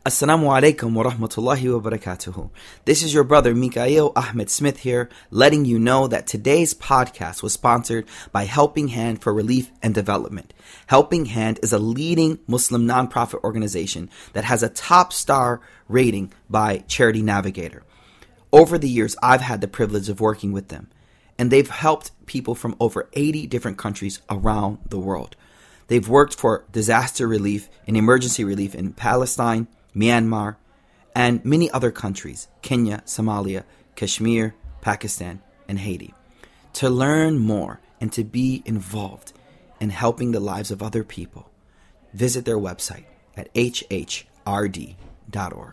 Assalamu alaikum wa rahmatullahi wa barakatuhu. This is your brother Mikael Ahmed Smith here, letting you know that today's podcast was sponsored by Helping Hand for Relief and Development. Helping Hand is a leading Muslim nonprofit organization that has a top star rating by Charity Navigator. Over the years, I've had the privilege of working with them, and they've helped people from over 80 different countries around the world. They've worked for disaster relief and emergency relief in Palestine, Myanmar, and many other countries, Kenya, Somalia, Kashmir, Pakistan, and Haiti. To learn more and to be involved in helping the lives of other people, visit their website at hhrd.org.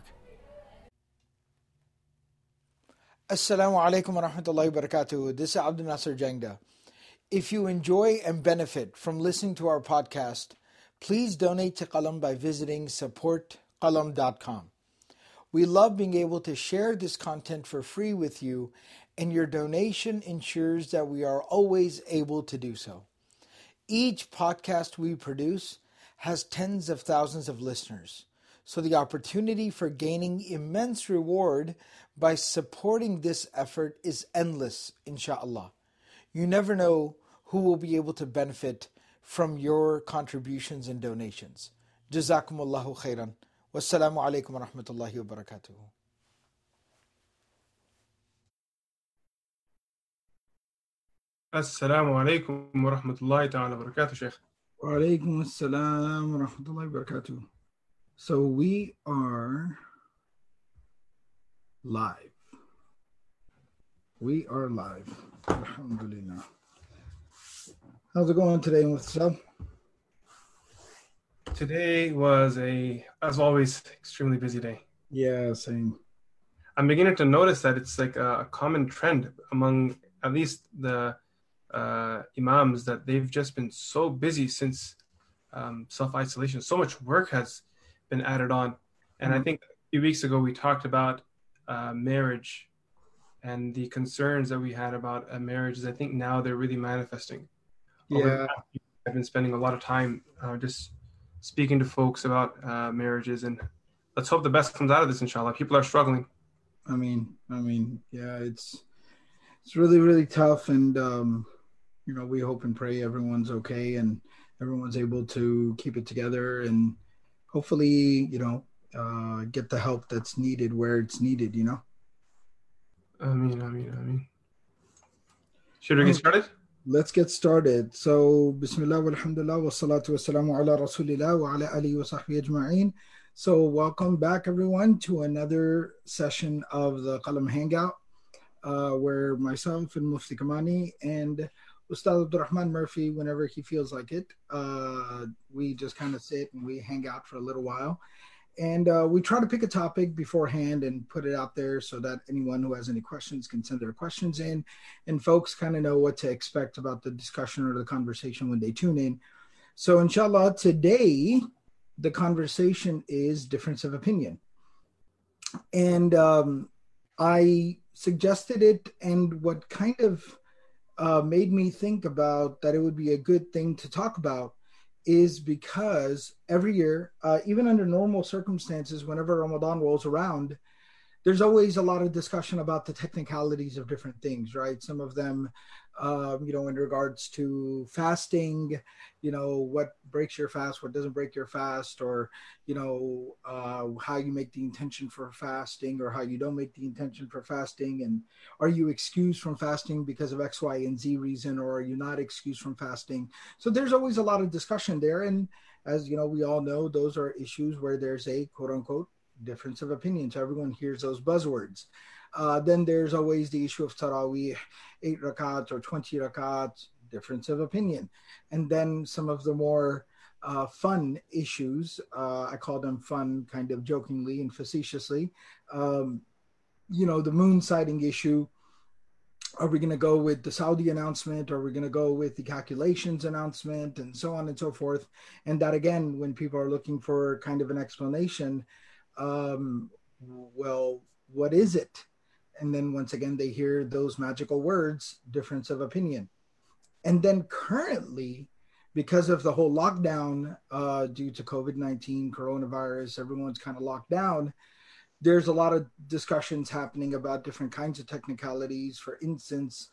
Assalamu alaikum wa rahmatullahi wa barakatuh. This is Abdul Nasser Jangda. If you enjoy and benefit from listening to our podcast, please donate to Qalam by visiting supportqalam.com. We love being able to share this content for free with you, and your donation ensures that we are always able to do so. Each podcast we produce has tens of thousands of listeners, so the opportunity for gaining immense reward by supporting this effort is endless, inshallah. You never know who will be able to benefit from your contributions and donations. Jazakumullahu khairan. Wassalamu alaikum wa rahmatullahi wa barakatuh. Assalamu alaikum wa rahmatullahi ta'ala wa barakatuh, Sheikh. Wa alaikum assalam wa rahmatullahi wa barakatuh. So we are live. We are live. Alhamdulillah. How's it going today, Mustafa? Today was as always, extremely busy day. Yeah, same. I'm beginning to notice that it's like a common trend among at least the imams that they've just been so busy since self-isolation. So much work has been added on. And I think a few weeks ago we talked about marriage and the concerns that we had about marriages. I think now they're really manifesting. Yeah. I've been spending a lot of time just speaking to folks about marriages, and let's hope the best comes out of this, inshallah. People are struggling. I mean, yeah, it's really, really tough, and we hope and pray everyone's okay and everyone's able to keep it together, and hopefully, get the help that's needed where it's needed. Ameen. Should we get started? Let's get started. So, Bismillah walhamdulillah wa salatu wa salamu ala rasulillah wa ala alihi wa sahbihi ajma'in. So, welcome back everyone to another session of the Qalam Hangout, where myself and Mufti Kamani and Ustad Abdul Rahman Murphy, whenever he feels like it, we just kind of sit and we hang out for a little while. And we try to pick a topic beforehand and put it out there so that anyone who has any questions can send their questions in. And folks kind of know what to expect about the discussion or the conversation when they tune in. So inshallah, today, the conversation is difference of opinion. And I suggested it, and what kind of made me think about that it would be a good thing to talk about is because every year, even under normal circumstances, whenever Ramadan rolls around, there's always a lot of discussion about the technicalities of different things, right? Some of them, in regards to fasting, what breaks your fast, what doesn't break your fast, or, how you make the intention for fasting or how you don't make the intention for fasting. And are you excused from fasting because of X, Y, and Z reason, or are you not excused from fasting? So there's always a lot of discussion there. And as we all know, those are issues where there's a quote unquote difference of opinion. So everyone hears those buzzwords. Then there's always the issue of Taraweeh, 8 rakats or 20 rakats, difference of opinion. And then some of the more fun issues, I call them fun kind of jokingly and facetiously, the moon sighting issue. Are we going to go with the Saudi announcement? Are we going to go with the calculations announcement, and so on and so forth? And that, again, when people are looking for kind of an explanation, well, what is it? And then once again, they hear those magical words, difference of opinion. And then currently, because of the whole lockdown due to COVID-19, coronavirus, everyone's kind of locked down. There's a lot of discussions happening about different kinds of technicalities. For instance,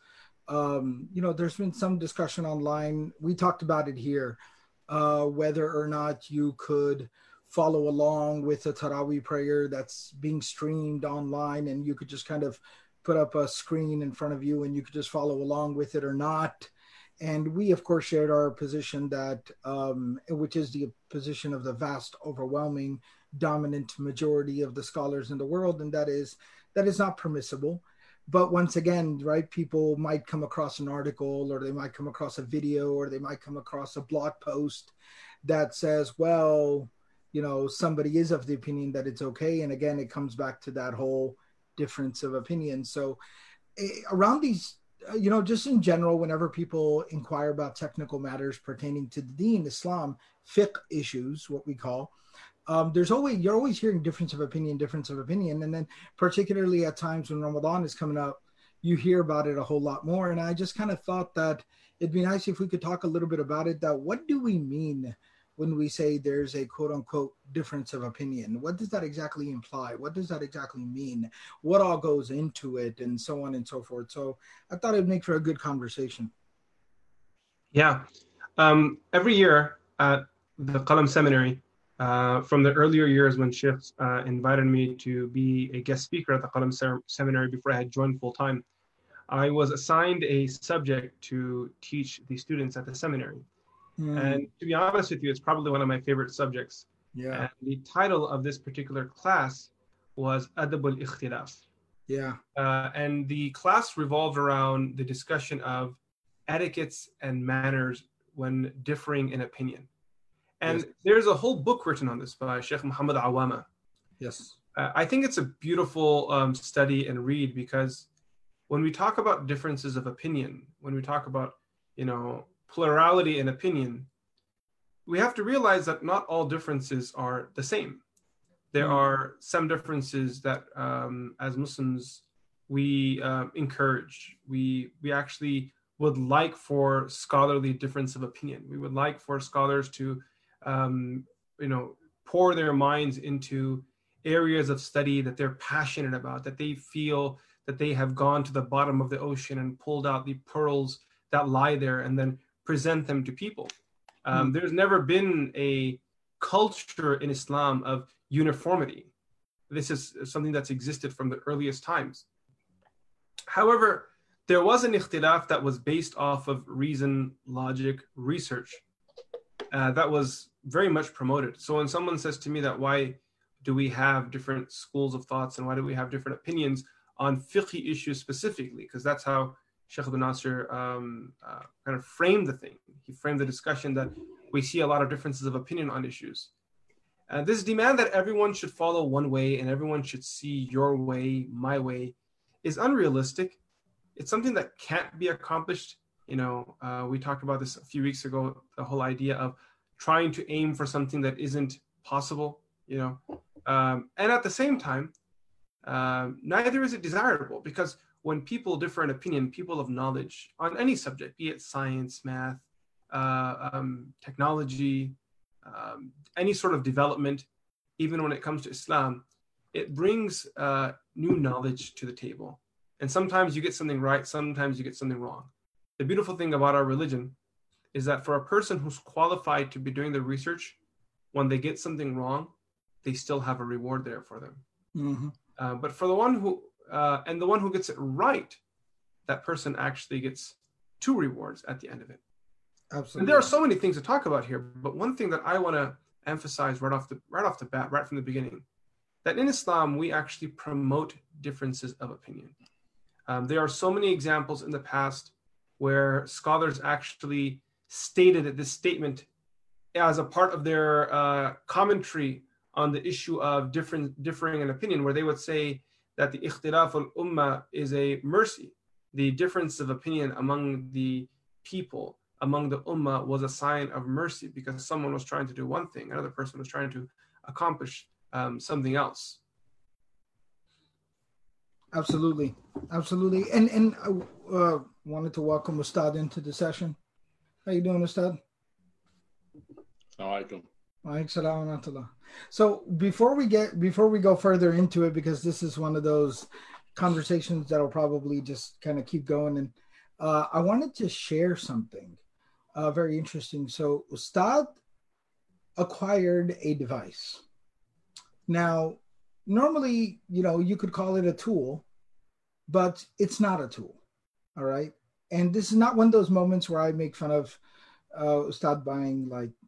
there's been some discussion online. We talked about it here, whether or not you could follow along with a Taraweeh prayer that's being streamed online, and you could just kind of put up a screen in front of you and you could just follow along with it or not. And we, of course, shared our position that, which is the position of the vast, overwhelming, dominant majority of the scholars in the world, and that is not permissible. But once again, right, people might come across an article, or they might come across a video, or they might come across a blog post that says, well, somebody is of the opinion that it's okay. And again, it comes back to that whole difference of opinion. So around these, just in general, whenever people inquire about technical matters pertaining to the deen, Islam, fiqh issues, what we call, you're always hearing difference of opinion. And then particularly at times when Ramadan is coming up, you hear about it a whole lot more. And I just kind of thought that it'd be nice if we could talk a little bit about it, that what do we mean when we say there's a quote unquote difference of opinion? What does that exactly imply? What does that exactly mean? What all goes into it, and so on and so forth. So I thought it'd make for a good conversation. Yeah. Every year at the Qalam Seminary, from the earlier years when Sheikh invited me to be a guest speaker at the Qalam Seminary before I had joined full time, I was assigned a subject to teach the students at the seminary. And to be honest with you, it's probably one of my favorite subjects. Yeah. And the title of this particular class was Adab al-Ikhtilaf. Yeah. And the class revolved around the discussion of etiquettes and manners when differing in opinion. And yes. There's a whole book written on this by Sheikh Muhammad Awama. Yes. I think it's a beautiful study and read, because when we talk about differences of opinion, when we talk about, plurality in opinion, we have to realize that not all differences are the same. There are some differences that, as Muslims, we encourage. We actually would like for scholarly difference of opinion. We would like for scholars to, pour their minds into areas of study that they're passionate about, that they feel that they have gone to the bottom of the ocean and pulled out the pearls that lie there and then present them to people. There's never been a culture in Islam of uniformity. This is something that's existed from the earliest times. However, there was an ikhtilaf that was based off of reason, logic, research that was very much promoted. So when someone says to me that why do we have different schools of thoughts and why do we have different opinions on fiqh issues specifically, because that's how Sheikh Abdul Nasser kind of framed the thing. He framed the discussion that we see a lot of differences of opinion on issues. This demand that everyone should follow one way and everyone should see your way, my way, is unrealistic. It's something that can't be accomplished. We talked about this a few weeks ago, the whole idea of trying to aim for something that isn't possible, and at the same time, neither is it desirable, because when people differ in opinion, people of knowledge on any subject, be it science, math, technology, any sort of development, even when it comes to Islam, it brings new knowledge to the table. And sometimes you get something right, sometimes you get something wrong. The beautiful thing about our religion is that for a person who's qualified to be doing the research, when they get something wrong, they still have a reward there for them. Mm-hmm. But for the one who gets it right, that person actually gets two rewards at the end of it. Absolutely. And there are so many things to talk about here, but one thing that I want to emphasize right off the bat, right from the beginning, that in Islam we actually promote differences of opinion. There are so many examples in the past where scholars actually stated that this statement as a part of their commentary on the issue of differing in opinion, where they would say that the ikhtilaf al-ummah is a mercy. The difference of opinion among the people, among the ummah, was a sign of mercy, because someone was trying to do one thing, another person was trying to accomplish something else. Absolutely. And I wanted to welcome Ustad into the session. How you doing, Ustad? Alaikum. So before we go further into it, because this is one of those conversations that'll probably just kind of keep going, and I wanted to share something very interesting. So Ustad acquired a device. Now, normally, you could call it a tool, but it's not a tool. All right. And this is not one of those moments where I make fun of Ustad buying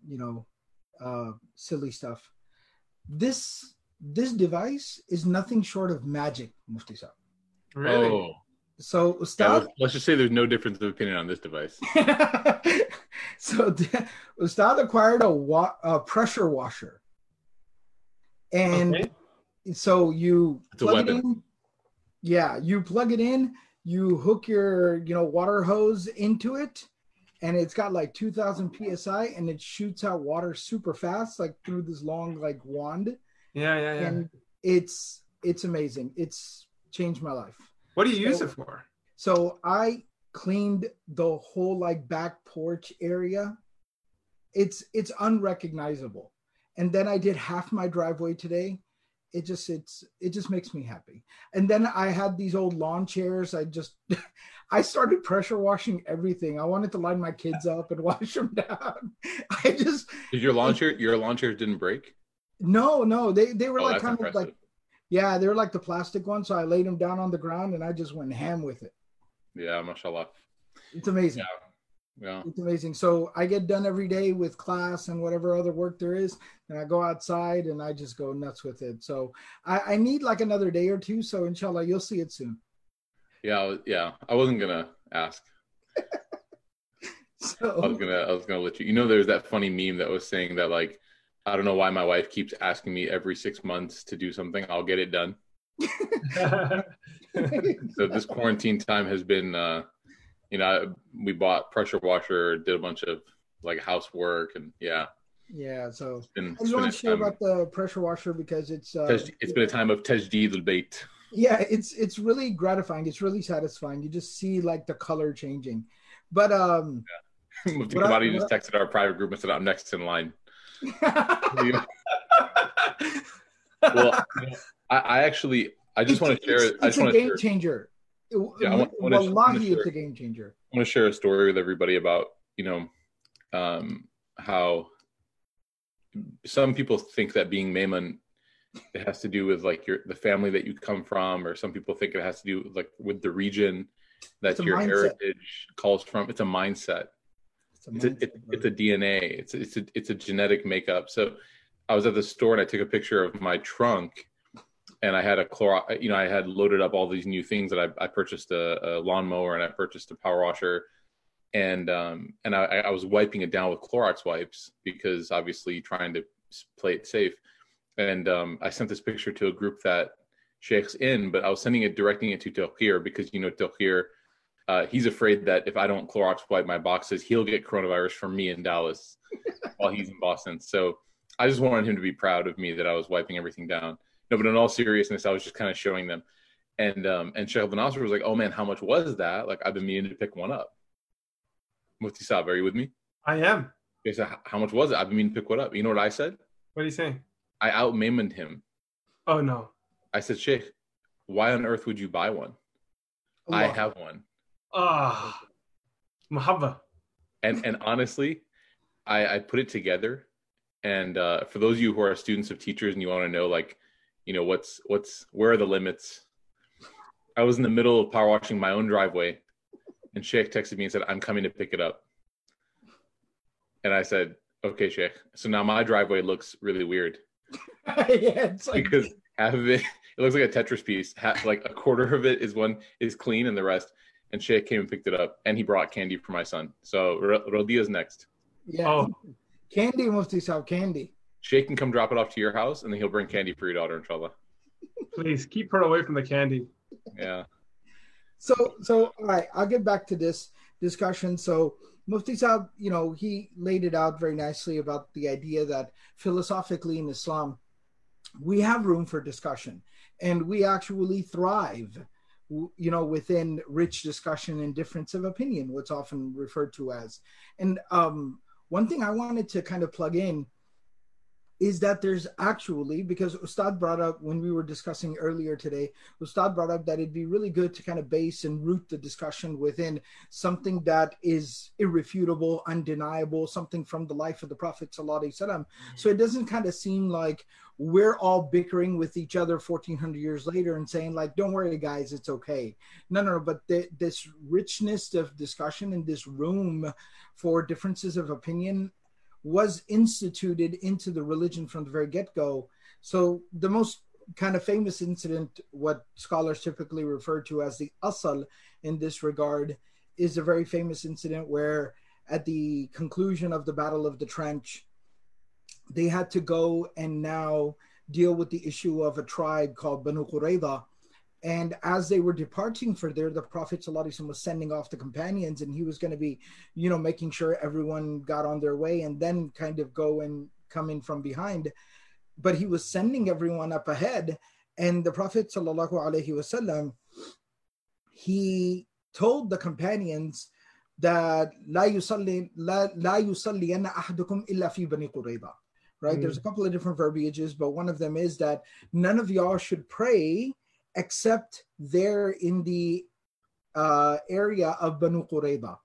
silly stuff. This device is nothing short of magic, Mufti Saab. Really? Oh. So Ustad, let's just say there's no difference of opinion on this device. So Ustad acquired a pressure washer, and Okay. so you It's a plug it weapon. in. Yeah, you plug it in. You hook your water hose into it, and it's got like 2,000 psi, and it shoots out water super fast, like through this long like wand. Yeah. And it's amazing. It's changed my life. What do you use it for? So I cleaned the whole like back porch area. It's unrecognizable. And then I did half my driveway today. It just makes me happy. And then I had these old lawn chairs. I started pressure washing everything. I wanted to line my kids up and wash them down. Did your lawn chair didn't break? No, they were like kind impressive. of like, yeah, they were like the plastic ones. So I laid them down on the ground and I just went ham with it. Yeah, mashallah. It's amazing. Yeah. It's amazing. So I get done every day with class and whatever other work there is, and I go outside and I just go nuts with it. So I need like another day or two. So inshallah, you'll see it soon. Yeah. I wasn't gonna ask. So I was gonna let you. There's that funny meme that was saying that like, I don't know why my wife keeps asking me every 6 months to do something. I'll get it done. So this quarantine time has been, we bought pressure washer, did a bunch of like housework, and yeah. So I just want to share about the pressure washer because it's been a time of tajdeed al-bayt. Yeah, it's really gratifying. It's really satisfying. You just see like the color changing. But Mufti Kamadi just texted our private group and said, "I'm next in line." Well, I just want to share. It's a game changer. Wallahi, it's a game changer. I want to share a story with everybody about how some people think that being Maymun, it has to do with like the family that you come from, or some people think it has to do like with the region that your heritage calls from. It's a mindset. It's a DNA. It's a genetic makeup. So I was at the store and I took a picture of my trunk, and I had I had loaded up all these new things that I purchased a lawnmower, and I purchased a power washer, and I was wiping it down with Clorox wipes because obviously trying to play it safe. And I sent this picture to a group that Sheikh's in, but I was directing it to Tawqir because Tawqir, he's afraid that if I don't Clorox wipe my boxes, he'll get coronavirus from me in Dallas while he's in Boston. So I just wanted him to be proud of me that I was wiping everything down. No, but in all seriousness, I was just kind of showing them. And Sheikh Abdul Nasser was like, "Oh man, how much was that? Like, I've been meaning to pick one up." Mufti Saab, are you with me? I am. He said, "How much was it? I've been meaning to pick one up." You know what I said? What are you saying? I out-Maymuned him. Oh no. I said, "Sheikh, why on earth would you buy one? I have one." Muhabba. And honestly, I put it together. And for those of you who are students of teachers and you want to know, like, where are the limits? I was in the middle of power washing my own driveway, and Sheikh texted me and said, "I'm coming to pick it up." And I said, "Okay, Sheikh." So now my driveway looks really weird. Yeah, it's like because half of it looks like a Tetris piece. Like a quarter of it is clean, and the rest. And Sheikh came and picked it up, and he brought candy for my son. So Rodia's next. Yeah. Oh. Candy, Mufti Saab, candy. Sheikh can come drop it off to your house, and then he'll bring candy for your daughter, inshallah. Please keep her away from the candy. Yeah. So all right, I'll get back to this discussion. So Mufti Saab, he laid it out very nicely about the idea that philosophically in Islam, we have room for discussion, and we actually thrive, within rich discussion and difference of opinion, what's often referred to as. And one thing I wanted to kind of plug in is that there's actually, because Ustad brought up when we were discussing earlier today, Ustad brought up that it'd be really good to kind of base and root the discussion within something that is irrefutable, undeniable, something from the life of the Prophet ﷺ. So it doesn't kind of seem like we're all bickering with each other 1400 years later and saying like, don't worry guys, it's okay. No, but this richness of discussion and this room for differences of opinion was instituted into the religion from the very get-go. So the most kind of famous incident, what scholars typically refer to as the asal in this regard, is a very famous incident where at the conclusion of the Battle of the Trench, they had to go and now deal with the issue of a tribe called Banu Qurayza. And as they were departing for there, the Prophet ﷺ was sending off the companions, and he was going to be, making sure everyone got on their way and then kind of go and come in from behind. But he was sending everyone up ahead. And the Prophet ﷺ, he told the companions that لا يصلين أحدكم إلا في بني قريظة. Right? There's a couple of different verbiages, but one of them is that none of y'all should pray except there in the area of Banu Qurayza.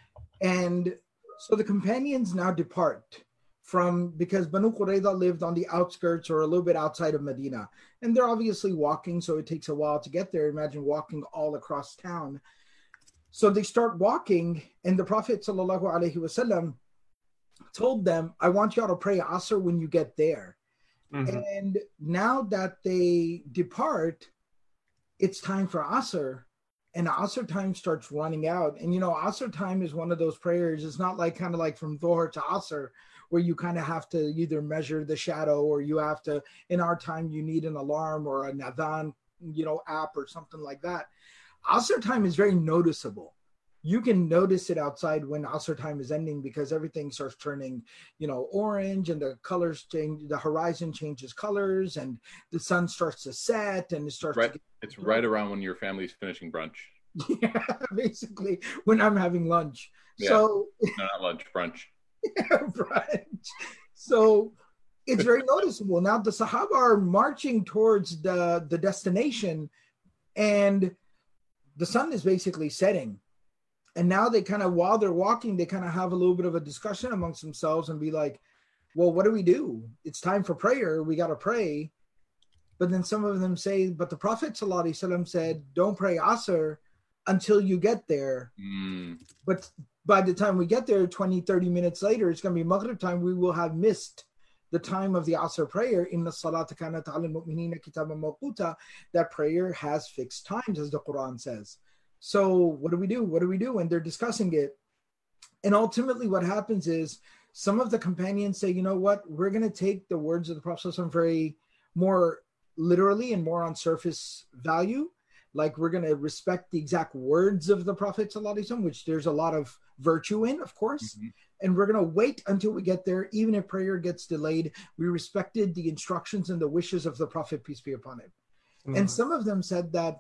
And so the companions now depart because Banu Qurayza lived on the outskirts or a little bit outside of Medina. And they're obviously walking, so it takes a while to get there. Imagine walking all across town. So they start walking, and the Prophet ﷺ told them, I want y'all to pray Asr when you get there. Mm-hmm. And now that they depart, it's time for Asr, and Asr time starts running out. And Asr time is one of those prayers. It's not like kind of like from Dhuhr to Asr, where you kind of have to either measure the shadow, or you have to, in our time, you need an alarm or an adhan, app or something like that. Asr time is very noticeable. You can notice it outside when Asr time is ending, because everything starts turning, orange, and the colors change, the horizon changes colors, and the sun starts to set, and it starts right. to It's right around when your family's finishing brunch. Yeah, basically when I'm having lunch. Yeah. So no, not lunch, brunch. Yeah, brunch. So it's very noticeable. Now the Sahaba are marching towards the destination, and the sun is basically setting. And now they kind of, while they're walking, they kind of have a little bit of a discussion amongst themselves and be like, well, what do we do? It's time for prayer. We got to pray. But then some of them say, but the Prophet ﷺ said, don't pray Asr until you get there. But by the time we get there, 20, 30 minutes later, it's going to be Maghrib time. We will have missed the time of the Asr prayer. Inna salata kanat ala al-mu'minina kitaban mawquta. That prayer has fixed times, as the Quran says. So what do we do? What do we do? And they're discussing it. And ultimately what happens is some of the companions say, you know what? We're going to take the words of the Prophet very more literally and more on surface value. Like we're going to respect the exact words of the Prophet ﷺ, which there's a lot of virtue in, of course. Mm-hmm. And we're going to wait until we get there. Even if prayer gets delayed, we respected the instructions and the wishes of the Prophet, peace be upon him. Mm-hmm. And some of them said that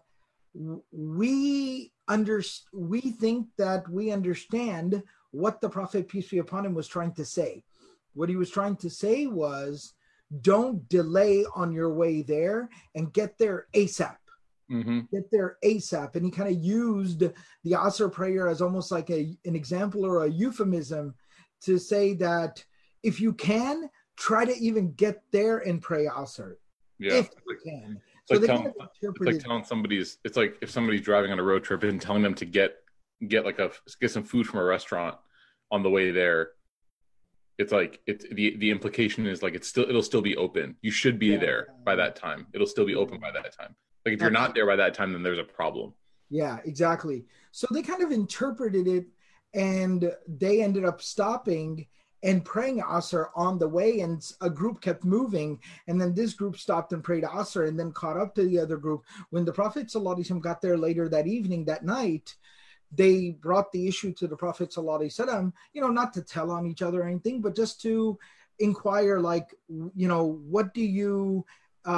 we think that we understand what the Prophet, peace be upon him, was trying to say. What he was trying to say was, don't delay on your way there, and get there ASAP. Mm-hmm. Get there ASAP. And he kind of used the Asr prayer as almost like an example or a euphemism to say that if you can, try to even get there and pray Asr. Yeah. If you can. It's like telling somebody's, it's like if somebody's driving on a road trip and telling them to get some food from a restaurant on the way there. It's like the implication is like it'll still be open. You should be there by that time. It'll still be open by that time. Like if you're not there by that time, then there's a problem. Yeah, exactly. So they kind of interpreted it, and they ended up stopping and praying Asr on the way, and a group kept moving, and then this group stopped and prayed Asr and then caught up to the other group. When the Prophet ﷺ got there later that evening, that night, they brought the issue to the Prophet ﷺ, not to tell on each other or anything, but just to inquire, like, what do you,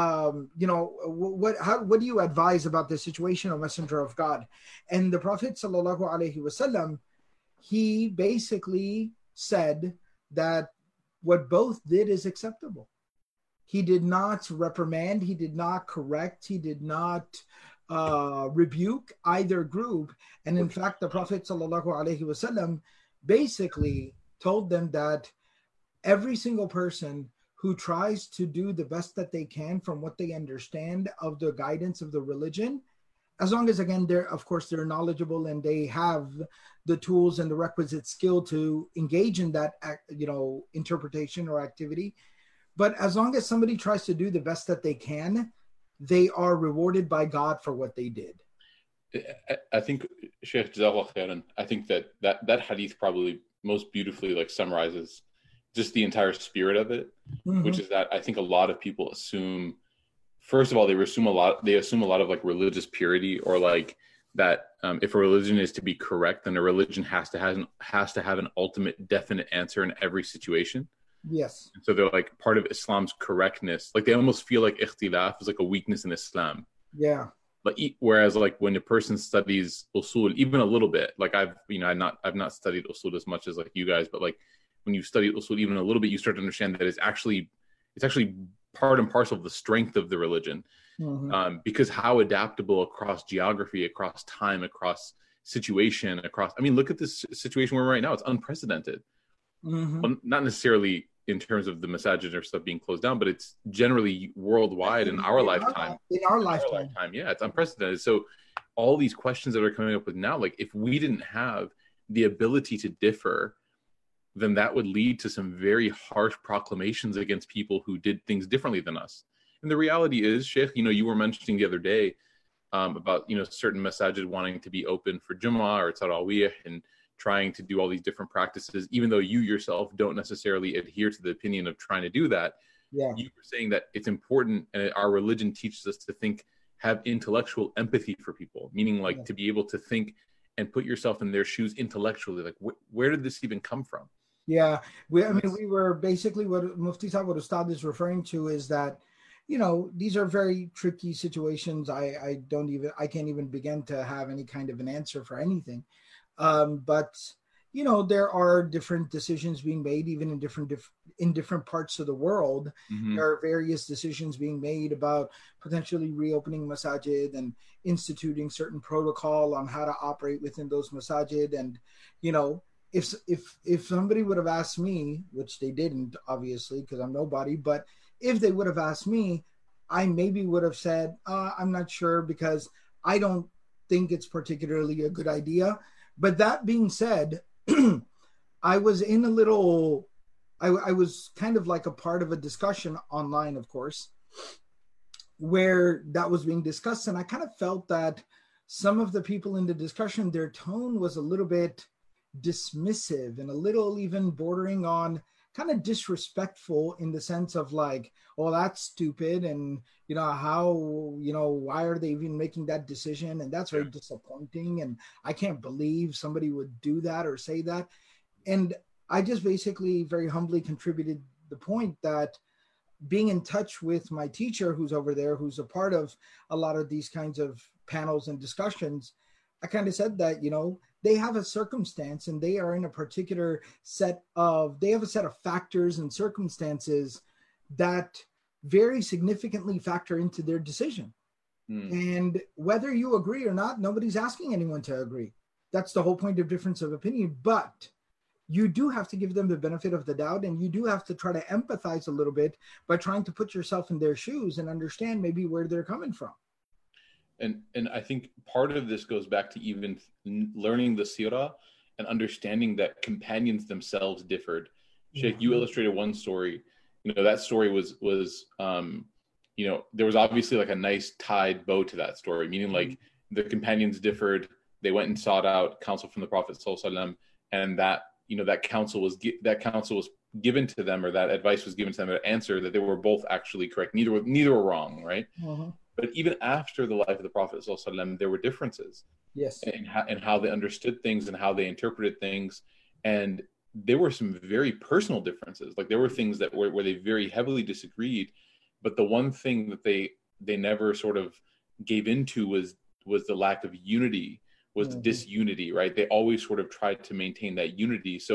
what do you advise about this situation, O Messenger of God? And the Prophet ﷺ, he basically said that what both did is acceptable. He did not reprimand, he did not correct, he did not rebuke either group. And in fact, the Prophet ﷺ basically told them that every single person who tries to do the best that they can from what they understand of the guidance of the religion, as long as, again, they're knowledgeable and they have the tools and the requisite skill to engage in that, interpretation or activity. But as long as somebody tries to do the best that they can, they are rewarded by God for what they did. I think, Sheikh Jazakallah khairan, I think that hadith probably most beautifully summarizes just the entire spirit of it, which is that I think a lot of people assume, first of all, they assume a lot of religious purity, or that if a religion is to be correct, then a religion has to have an ultimate definite answer in every situation. Yes. And so they're part of Islam's correctness. They almost feel like ikhtilaf is a weakness in Islam. Yeah. Whereas when a person studies usul, even a little bit, I've not studied usul as much as you guys, but when you study usul even a little bit, you start to understand that it's actually part and parcel of the strength of the religion, because how adaptable across geography, across time, across situation, look at this situation we're in right now. It's unprecedented. Well, not necessarily in terms of the masajid or stuff being closed down, but it's generally worldwide in our lifetime. In our lifetime. Yeah, it's unprecedented. So all these questions that are coming up with now, if we didn't have the ability to differ, then that would lead to some very harsh proclamations against people who did things differently than us. And the reality is, Sheikh, you were mentioning the other day about, certain masajid wanting to be open for Jummah or Tarawih and trying to do all these different practices, even though you yourself don't necessarily adhere to the opinion of trying to do that. Yeah. You were saying that it's important, and our religion teaches us to have intellectual empathy for people, meaning to be able to think and put yourself in their shoes intellectually. Where did this even come from? Yeah, we were basically, what Mufti Sahib, what Ustad is referring to is that, these are very tricky situations. I can't even begin to have any kind of an answer for anything. But there are different decisions being made, even in different parts of the world. There are various decisions being made about potentially reopening masajid and instituting certain protocol on how to operate within those masajid. And, if somebody would have asked me, which they didn't, obviously, because I'm nobody, but if they would have asked me, I maybe would have said, I'm not sure, because I don't think it's particularly a good idea. But that being said, I was in I was kind of a part of a discussion online, of course, where that was being discussed. And I kind of felt that some of the people in the discussion, their tone was a little bit dismissive and a little even bordering on kind of disrespectful, in the sense of oh, that's stupid, and how, why are they even making that decision, and that's very disappointing, and I can't believe somebody would do that or say that. And I just basically very humbly contributed the point that, being in touch with my teacher who's over there, who's a part of a lot of these kinds of panels and discussions, I kind of said that, they have a circumstance, and they are in a particular set of factors and circumstances that very significantly factor into their decision. And whether you agree or not, nobody's asking anyone to agree. That's the whole point of difference of opinion. But you do have to give them the benefit of the doubt, and you do have to try to empathize a little bit by trying to put yourself in their shoes and understand maybe where they're coming from. And I think part of this goes back to even learning the seerah and understanding that companions themselves differed. Sheikh, you illustrated one story. That story was there was obviously a nice tied bow to that story, meaning the companions differed. They went and sought out counsel from the Prophet ﷺ, and that counsel was given to them, or that advice was given to them, an answer that they were both actually correct. Neither were wrong, right? But even after the life of the Prophet ﷺ, there were differences. Yes. And how they understood things and how they interpreted things. And there were some very personal differences. There were things that where they very heavily disagreed. But the one thing that they never sort of gave into was the lack of unity, was the disunity, right? They always sort of tried to maintain that unity. So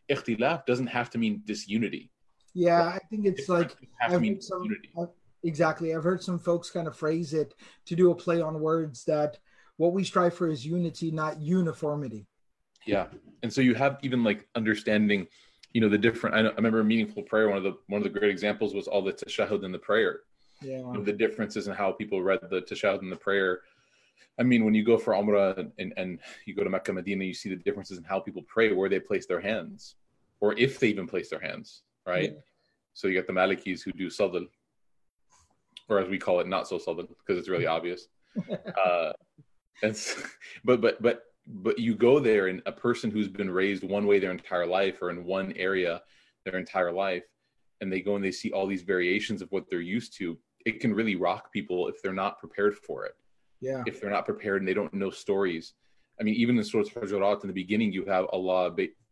ikhtilaf doesn't have to mean disunity. Yeah, I think it's like have to mean unity. Exactly. I've heard some folks kind of phrase it to do a play on words that what we strive for is unity, not uniformity. Yeah, and so you have even like understanding, the different. I remember meaningful prayer. One of the great examples was all the tashahhud in the prayer. Yeah, the differences in how people read the tashahhud in the prayer. I mean, when you go for Umrah and you go to Mecca, Medina, you see the differences in how people pray, where they place their hands, or if they even place their hands, right? Yeah. So you got the Malikis who do sadl, or as we call it, not so sadl, because it's really obvious. But you go there, and a person who's been raised one way their entire life, or in one area their entire life, and they go and they see all these variations of what they're used to, it can really rock people if they're not prepared for it. Yeah. If they're not prepared and they don't know stories. I mean, even in Surah Hujurat in the beginning, you have Allah,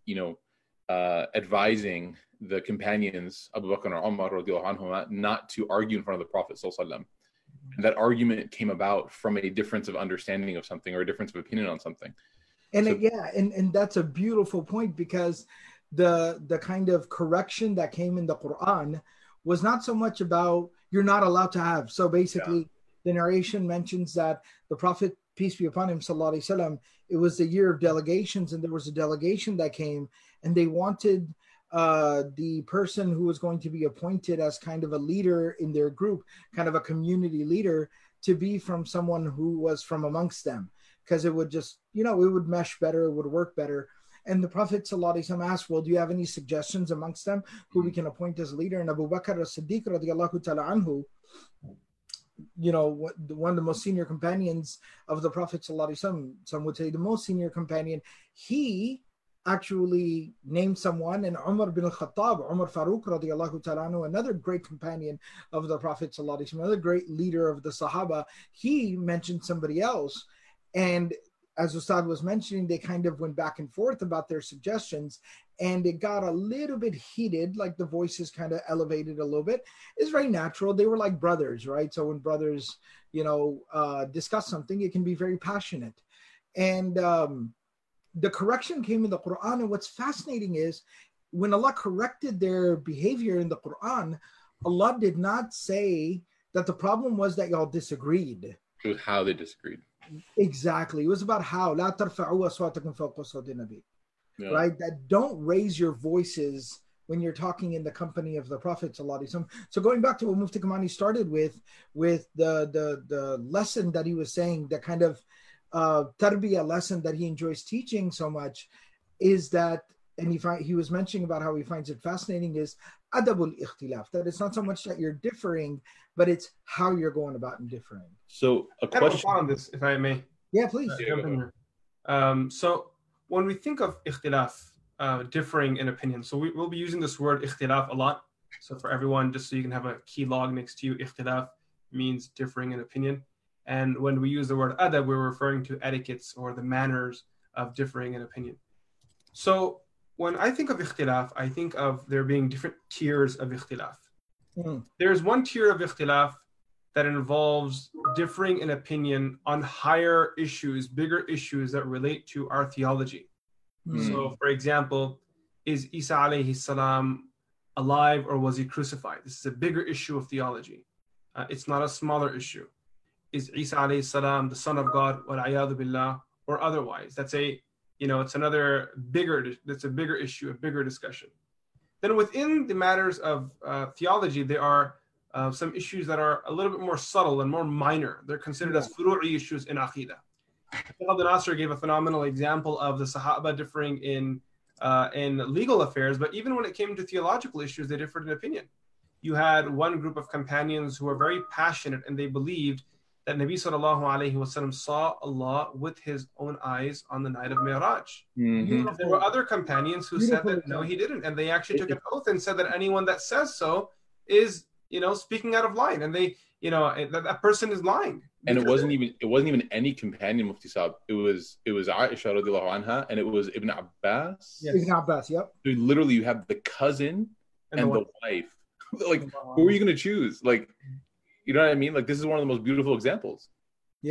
advising the companions, Abu Bakr and Umar, anhuma, not to argue in front of the Prophet sallallahu alaihi wasallam. And that argument came about from a difference of understanding of something, or a difference of opinion on something. And and that's a beautiful point, because the kind of correction that came in the Quran was not so much about you're not allowed to have. So basically, the narration mentions that the Prophet, peace be upon him, sallallahu alaihi wasallam, it was the year of delegations, and there was a delegation that came, and they wanted the person who was going to be appointed as kind of a leader in their group, kind of a community leader, to be from someone who was from amongst them, because it would just, it would mesh better, it would work better. And the Prophet ﷺ asked, well, do you have any suggestions amongst them who we can appoint as leader? And Abu Bakr as-Siddiq radiallahu ta'ala anhu, one of the most senior companions of the Prophet ﷺ, some would say the most senior companion, he actually named someone, and Umar bin al-Khattab, Umar Faruq radiallahu ta'ala anhu, another great companion of the Prophet ﷺ, another great leader of the Sahaba, he mentioned somebody else. And as Ustad was mentioning, they kind of went back and forth about their suggestions, and it got a little bit heated, like the voices kind of elevated a little bit. It's very natural. They were like brothers, right? So when brothers, discuss something, it can be very passionate. And the correction came in the Quran. And what's fascinating is when Allah corrected their behavior in the Quran, Allah did not say that the problem was that y'all disagreed. It was how they disagreed. Exactly. It was about how. لا ترفعوا أصواتكم فوق صوت النبي. Right? That don't raise your voices when you're talking in the company of the Prophet sallallahu alaihi wasallam. So going back to what Mufti Kamani started with the lesson that he was saying, the kind of tarbiyah lesson that he enjoys teaching so much, is that, and he was mentioning about how he finds it fascinating, is adabul ikhtilaf, that it's not so much that you're differing, but it's how you're going about and differing. So a question on this, if I may. Yeah, please. So when we think of ikhtilaf, differing in opinion, so we'll be using this word ikhtilaf a lot. So for everyone, just so you can have a key log next to you, ikhtilaf means differing in opinion. And when we use the word adab, we're referring to etiquettes or the manners of differing in opinion. So when I think of ikhtilaf, I think of there being different tiers of ikhtilaf. There's one tier of ikhtilaf that involves differing in opinion on higher issues, bigger issues that relate to our theology. So, for example, is Isa alayhi salam alive or was he crucified? This is a bigger issue of theology. It's not a smaller issue. Is Isa alayhi salam the son of God, wal-'iyadhu billah, or otherwise? That's it's another that's a bigger issue, a bigger discussion. Then within the matters of theology, there are some issues that are a little bit more subtle and more minor. They're considered as furu'i issues in Aqidah. Abdul Nasser gave a phenomenal example of the Sahaba differing in legal affairs, but even when it came to theological issues, they differed in opinion. You had one group of companions who were very passionate, and they believed that Nabi sallallahu alaihi wasallam saw Allah with his own eyes on the night of Mi'raj. There were other companions who said that no, he didn't, and they actually took an oath and said that anyone that says so is, speaking out of line, and they, that person is lying. And it wasn't even any companion, Mufti Saab. It was Aisha radiallahu anha, and it was Ibn Abbas. Yes. Ibn Abbas, yep. So literally, you have the cousin and the wife. Like, who are you going to choose? Like, you know what I mean? Like, this is one of the most beautiful examples. Yeah.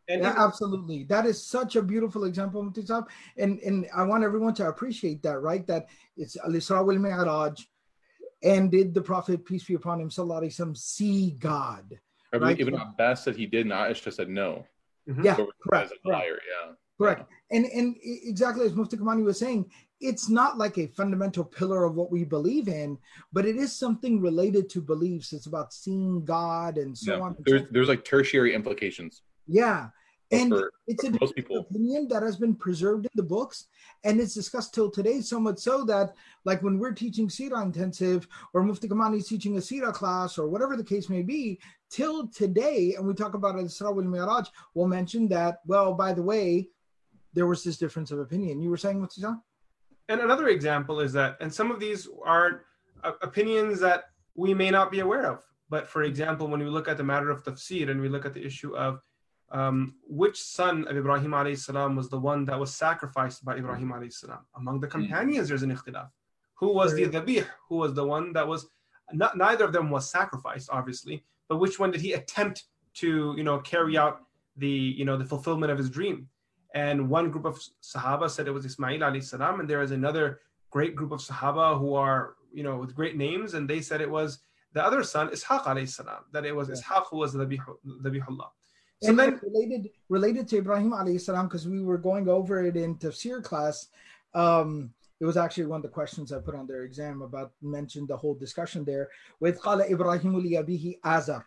Yeah, absolutely. That is such a beautiful example, Mufti Saab. And I want everyone to appreciate that, right? That it's Al-Isra wal Mi'raj. And did the Prophet, peace be upon him, sallallahu alaihi wasallam, see God? I believe right? Ibn Abbas said he did, and Aisha said no. Yeah, correct. Liar, yeah. Correct. Yeah. And exactly as Mufti Kamani was saying, it's not like a fundamental pillar of what we believe in, but it is something related to beliefs. It's about seeing God and so on. There's like tertiary implications. Yeah. And it's a most people. opinion that has been preserved in the books, and it's discussed till today, so much so that, like, when we're teaching Sirah intensive, or Mufti Kamani is teaching a Sirah class, or whatever the case may be, till today, and we talk about Al-Isra wal Mi'raj, we'll mention that, well, by the way, there was this difference of opinion. You were saying, Mufti John? And another example is that, and some of these are opinions that we may not be aware of, but for example, when we look at the matter of tafsir, and we look at the issue of which son of Ibrahim alayhi salam was the one that was sacrificed by Ibrahim alayhi salam. Among the companions, there's an ikhtilaf. Who was the dhabih? Who was the one that was, neither of them was sacrificed, obviously, but which one did he attempt to, carry out the fulfillment of his dream? And one group of Sahaba said it was Ismail alayhi salam, and there is another great group of Sahaba who are, with great names, and they said it was the other son, Ishaq alayhi salam, that it was Ishaq who was Dhabihullah. So and then related to Ibrahim alayhi salam, because we were going over it in tafsir class, it was actually one of the questions I put on their exam about, mentioned the whole discussion there with Qala Ibrahimu li abihi Azar.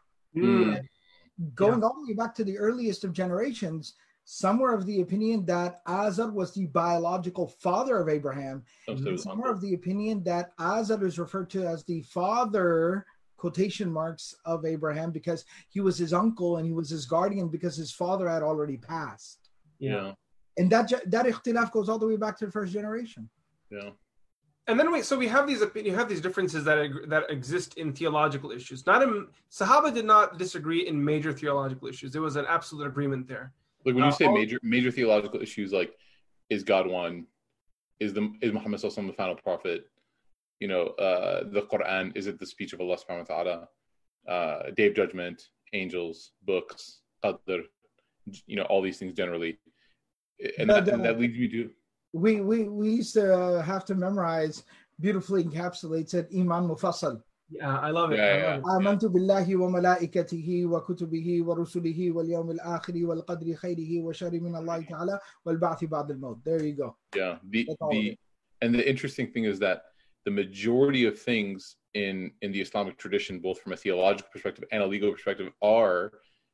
Going all the way back to the earliest of generations, some were of the opinion that Azar was the biological father of Abraham, and some were of the opinion that Azar is referred to as the father, quotation marks, of Abraham, because he was his uncle and he was his guardian because his father had already passed. Yeah. And that ikhtilaf goes all the way back to the first generation. Yeah. And then we have these differences that exist in theological issues. Sahaba did not disagree in major theological issues. There was an absolute agreement there. Like when you say major theological issues, like, is God one? Is Muhammad sallallahu the final prophet? The Quran, is it the speech of Allah subhanahu wa ta'ala? Day of Judgment, angels, books, qadr, all these things generally. And that leads me to... We used to have to memorize, beautifully encapsulates it, Iman Mufassal. Yeah, I love it. آمنت بالله وملائكته وكتبه ورسله واليوم الآخر والقدر خيره وشر من الله تعالى والبعث بعد الموت. There you go. Yeah. And the interesting thing is that the majority of things in the Islamic tradition, both from a theological perspective and a legal perspective, are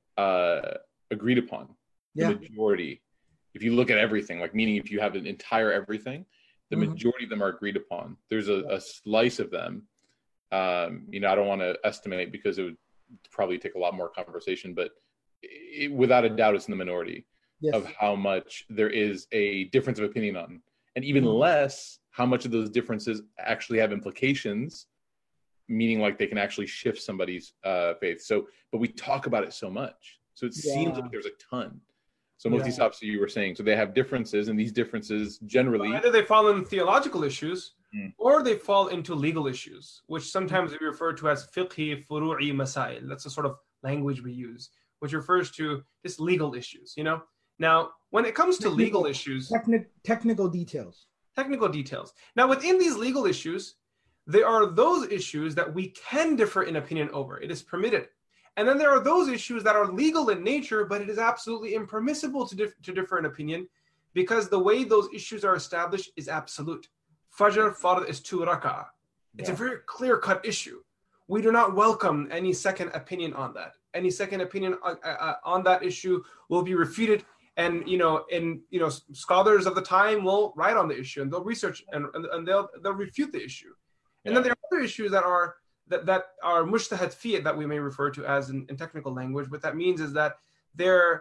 agreed upon. The majority. If you look at everything, like, meaning if you have an entire everything, the majority of them are agreed upon. There's a slice of them. I don't want to estimate because it would probably take a lot more conversation, but without a doubt, it's in the minority of how much there is a difference of opinion on, and even less how much of those differences actually have implications, meaning like they can actually shift somebody's faith. So, but we talk about it so much, so it seems like there's a ton. So Mufti Saab, you were saying, so they have differences, and these differences generally... Either they fall in theological issues, or they fall into legal issues, which sometimes we refer to as fiqhi furu'i masail. That's the sort of language we use, which refers to just legal issues, Now, when it comes to legal issues... Technical details. Technical details. Now, within these legal issues, there are those issues that we can differ in opinion over. It is permitted. And then there are those issues that are legal in nature, but it is absolutely impermissible to differ in opinion, because the way those issues are established is absolute. Fajr fard is 2 rak'ah. It's a very clear-cut issue. We do not welcome any second opinion on that. Any second opinion on that issue will be refuted, and scholars of the time will write on the issue, and they'll research and they'll refute the issue. And then there are other issues that are mujtahad fi, that we may refer to as in technical language. What that means is that their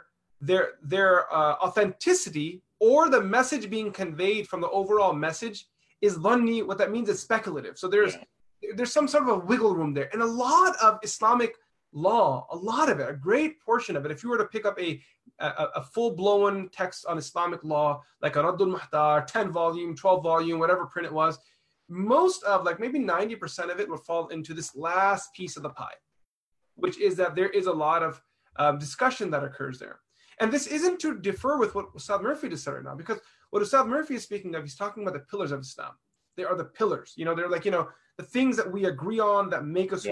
authenticity, or the message being conveyed from the overall message, is dhanni. What that means is speculative. So there's some sort of a wiggle room there. And a lot of Islamic law, a lot of it, a great portion of it, if you were to pick up a full-blown text on Islamic law, like a Raddul Muhtar, 10-volume, 12-volume, whatever print it was, most of, like, maybe 90% of it would fall into this last piece of the pie, which is that there is a lot of discussion that occurs there. And this isn't to differ with what Ustad Murphy just said right now, because what Ustad Murphy is speaking of, he's talking about the pillars of Islam. They are the pillars. They're like, the things that we agree on that make us,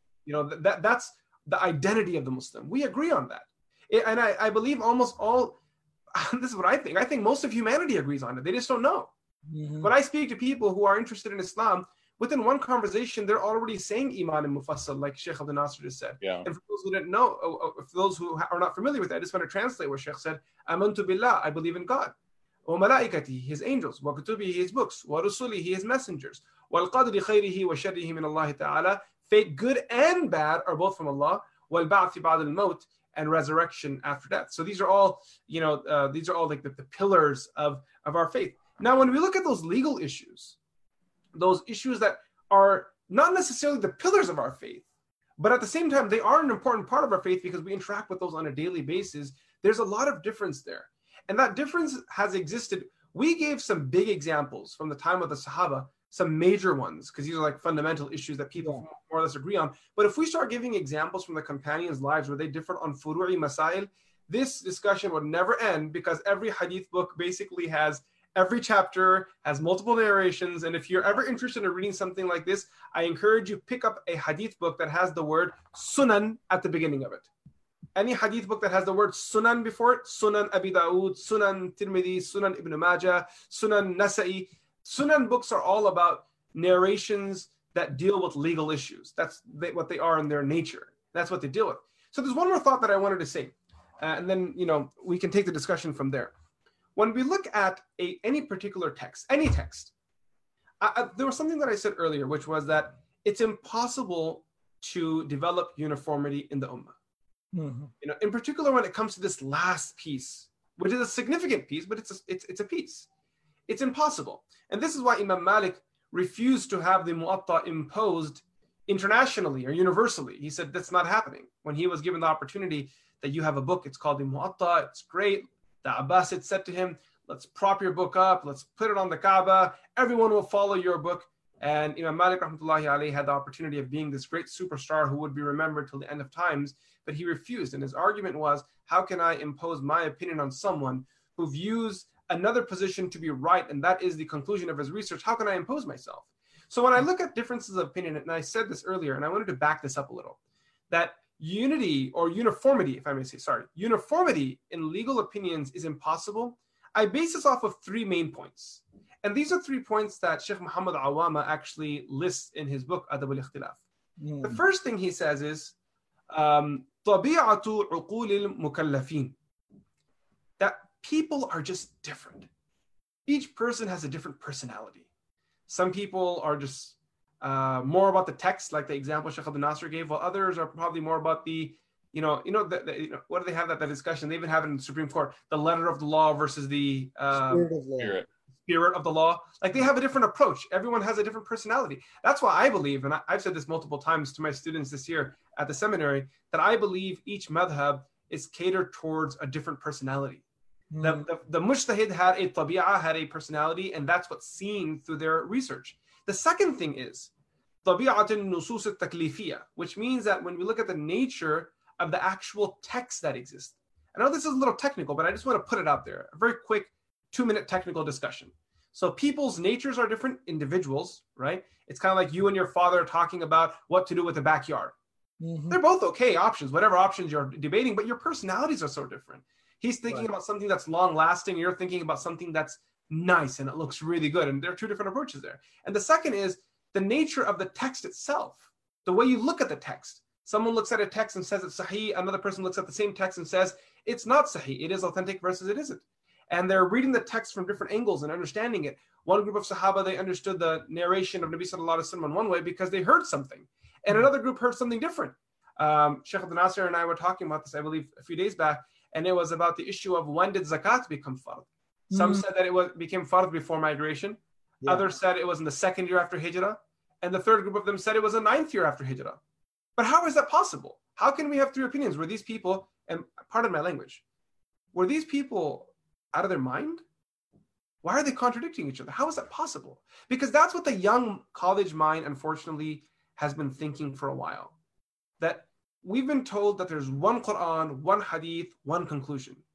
that's the identity of the Muslim. We agree on that. And I believe almost all, this is what I think. I think most of humanity agrees on it. They just don't know. Mm-hmm. When I speak to people who are interested in Islam, within one conversation, they're already saying Iman and Mufassal, like Sheikh Abdul Nasir just said. Yeah. And for those who didn't know, for those who are not familiar with it, I just want to translate what Sheikh said. Amantu billah, I believe in God. Wa malaikatihi, his angels. Wa kutubihi, his books. Wa rusulihi, his messengers. Wal qadri khayrihi wa sharrihi min Allah ta'ala. Fate, good and bad, are both from Allah. Wal ba'thi ba'd al-maut, and resurrection after death. So these are all, these are all like the pillars of our faith. Now, when we look at those legal issues, those issues that are not necessarily the pillars of our faith, but at the same time, they are an important part of our faith because we interact with those on a daily basis. There's a lot of difference there. And that difference has existed. We gave some big examples from the time of the Sahaba, some major ones, because these are like fundamental issues that people more or less agree on. But if we start giving examples from the companions' lives where they differed on furu'i masail, this discussion would never end, because every hadith book basically has, every chapter has multiple narrations. And if you're ever interested in reading something like this, I encourage you pick up a hadith book that has the word sunan at the beginning of it. Any hadith book that has the word sunan before it, Sunan Abi Dawood, Sunan Tirmidhi, Sunan Ibn Majah, Sunan Nasa'i. Sunan books are all about narrations that deal with legal issues. That's what they are in their nature. That's what they deal with. So there's one more thought that I wanted to say. And then, we can take the discussion from there. When we look at any particular text, any text, there was something that I said earlier, which was that it's impossible to develop uniformity in the ummah. Mm-hmm. In particular, when it comes to this last piece, which is a significant piece, but it's a piece. It's impossible. And this is why Imam Malik refused to have the Muwatta imposed internationally or universally. He said that's not happening. When he was given the opportunity that you have a book, it's called the Muwatta, it's great. The Abbasid said to him, let's prop your book up, let's put it on the Kaaba, everyone will follow your book. And Imam Malik rahmatullahi alayhi had the opportunity of being this great superstar who would be remembered till the end of times, but he refused. And his argument was, how can I impose my opinion on someone who views another position to be right, and that is the conclusion of his research? How can I impose myself? So when I look at differences of opinion, and I said this earlier, and I wanted to back this up a little, that unity or uniformity, if I may say, uniformity in legal opinions is impossible. I base this off of three main points. And these are 3 points that Sheikh Muhammad Awama actually lists in his book, Adab al-Ikhtilaf. The first thing he says is, طَبِيعَةُ عُقُولِ الْمُكَلَّفِينَ, that people are just different. Each person has a different personality. Some people are just more about the text, like the example Sheikh Abdul Nasir gave, while others are probably more about the, what do they have that discussion? They even have it in the Supreme Court, the letter of the law versus the spirit of the law. Like, they have a different approach. Everyone has a different personality. That's why I believe, and I've said this multiple times to my students this year at the seminary, that I believe each madhab is catered towards a different personality. The mujtahid had a tabi'ah, had a personality, and that's what's seen through their research. The second thing is tabi'at al-nusus al-taklifiyya, which means that when we look at the nature of the actual text that exists. I know this is a little technical, but I just want to put it out there. A very quick 2-minute technical discussion. So people's natures are different, individuals, right? It's kind of like you and your father talking about what to do with the backyard. They're both okay options, whatever options you're debating, but your personalities are so different. He's thinking about something that's long lasting, and you're thinking about something that's nice and it looks really good. And there are 2 different approaches there. And the second is the nature of the text itself, the way you look at the text. Someone looks at a text and says it's sahih. Another person looks at the same text and says it's not sahih. It is authentic versus it isn't. And they're reading the text from different angles and understanding it. One group of Sahaba, they understood the narration of Nabi Sallallahu Alaihi Wasallam in one way because they heard something. And another group heard something different. Sheikh Abdul Nasir and I were talking about this, I believe, a few days back. And it was about the issue of when did zakat become fard. Some said that it became fard before migration. Yeah. Others said it was in the 2nd year after hijrah. And the third group of them said it was the 9th year after hijrah. But how is that possible? How can we have 3 opinions? Were these people, and pardon my language, were these people out of their mind? Why are they contradicting each other? How is that possible? Because that's what the young college mind, unfortunately, has been thinking for a while. That we've been told that there's one Quran, one hadith, one conclusion.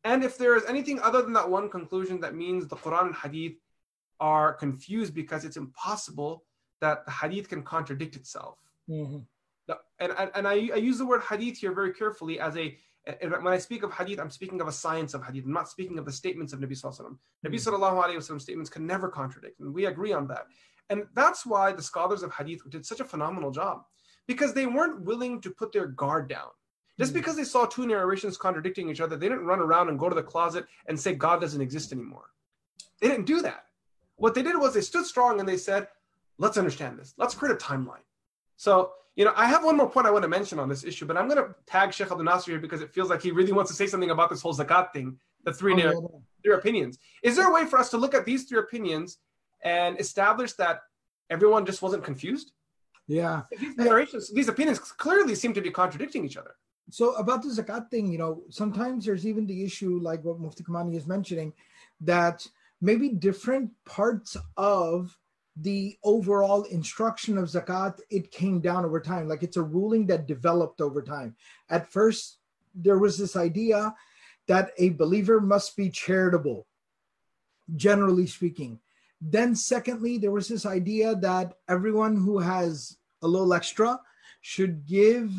And if there is anything other than that one conclusion, that means the Quran and Hadith are confused, because it's impossible that the Hadith can contradict itself. Mm-hmm. And I use the word Hadith here very carefully when I speak of Hadith, I'm speaking of a science of Hadith. I'm not speaking of the statements of Nabi Sallallahu Alaihi Wasallam. Nabi Sallallahu Alaihi Wasallam statements can never contradict, and we agree on that. And that's why the scholars of Hadith did such a phenomenal job, because they weren't willing to put their guard down. Just because they saw two narrations contradicting each other, they didn't run around and go to the closet and say God doesn't exist anymore. They didn't do that. What they did was they stood strong and they said, let's understand this. Let's create a timeline. So, I have one more point I want to mention on this issue, but I'm going to tag Sheikh Abdul Nasser here because it feels like he really wants to say something about this whole zakat thing, the three opinions. Is there a way for us to look at these three opinions and establish that everyone just wasn't confused? Yeah. These opinions clearly seem to be contradicting each other. So about the zakat thing, sometimes there's even the issue, like what Mufti Kamani is mentioning, that maybe different parts of the overall instruction of zakat, it came down over time. Like it's a ruling that developed over time. At first, there was this idea that a believer must be charitable, generally speaking. Then secondly, there was this idea that everyone who has a little extra should give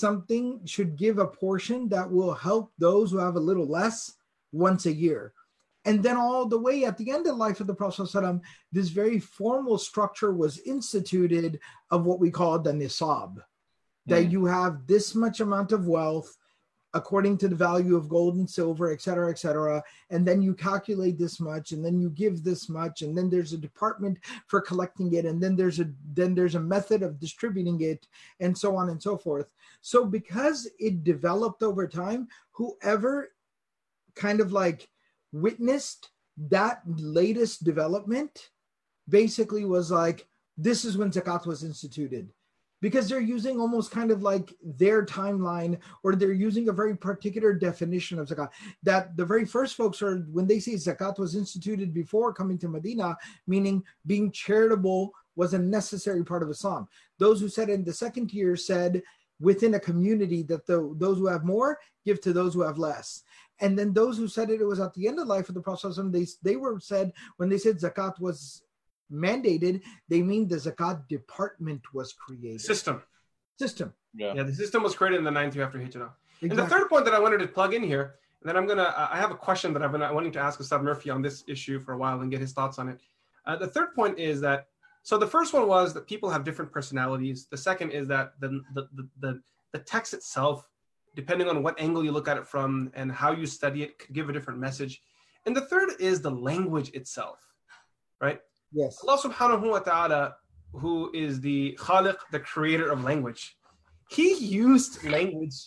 a portion that will help those who have a little less once a year. And then all the way at the end of the life of the Prophet ﷺ, this very formal structure was instituted of what we call the nisab, that you have this much amount of wealth according to the value of gold and silver, et cetera, and then you calculate this much, and then you give this much, and then there's a department for collecting it, and then there's a method of distributing it, and so on and so forth. So because it developed over time, whoever kind of like witnessed that latest development basically was like, this is when zakat was instituted. Because they're using almost kind of like their timeline, or they're using a very particular definition of zakat. That the very first folks are, when they say zakat was instituted before coming to Medina, meaning being charitable was a necessary part of Islam. Those who said in the second tier said within a community that those who have more give to those who have less. And then those who said it was at the end of the life of the Prophet, they were said, when they said zakat was mandated, they mean the zakat department was created. System. Yeah, the system was created in the 9th year after Hijrah. Exactly. And the third point that I wanted to plug in here, and then I have a question that I've been wanting to ask Ustad Murphy on this issue for a while and get his thoughts on it. The third point is that, so the first one was that people have different personalities. The second is that the text itself, depending on what angle you look at it from and how you study it, could give a different message. And the third is the language itself, right? Yes. Allah subhanahu wa ta'ala, who is the Khaliq, the creator of language, he used language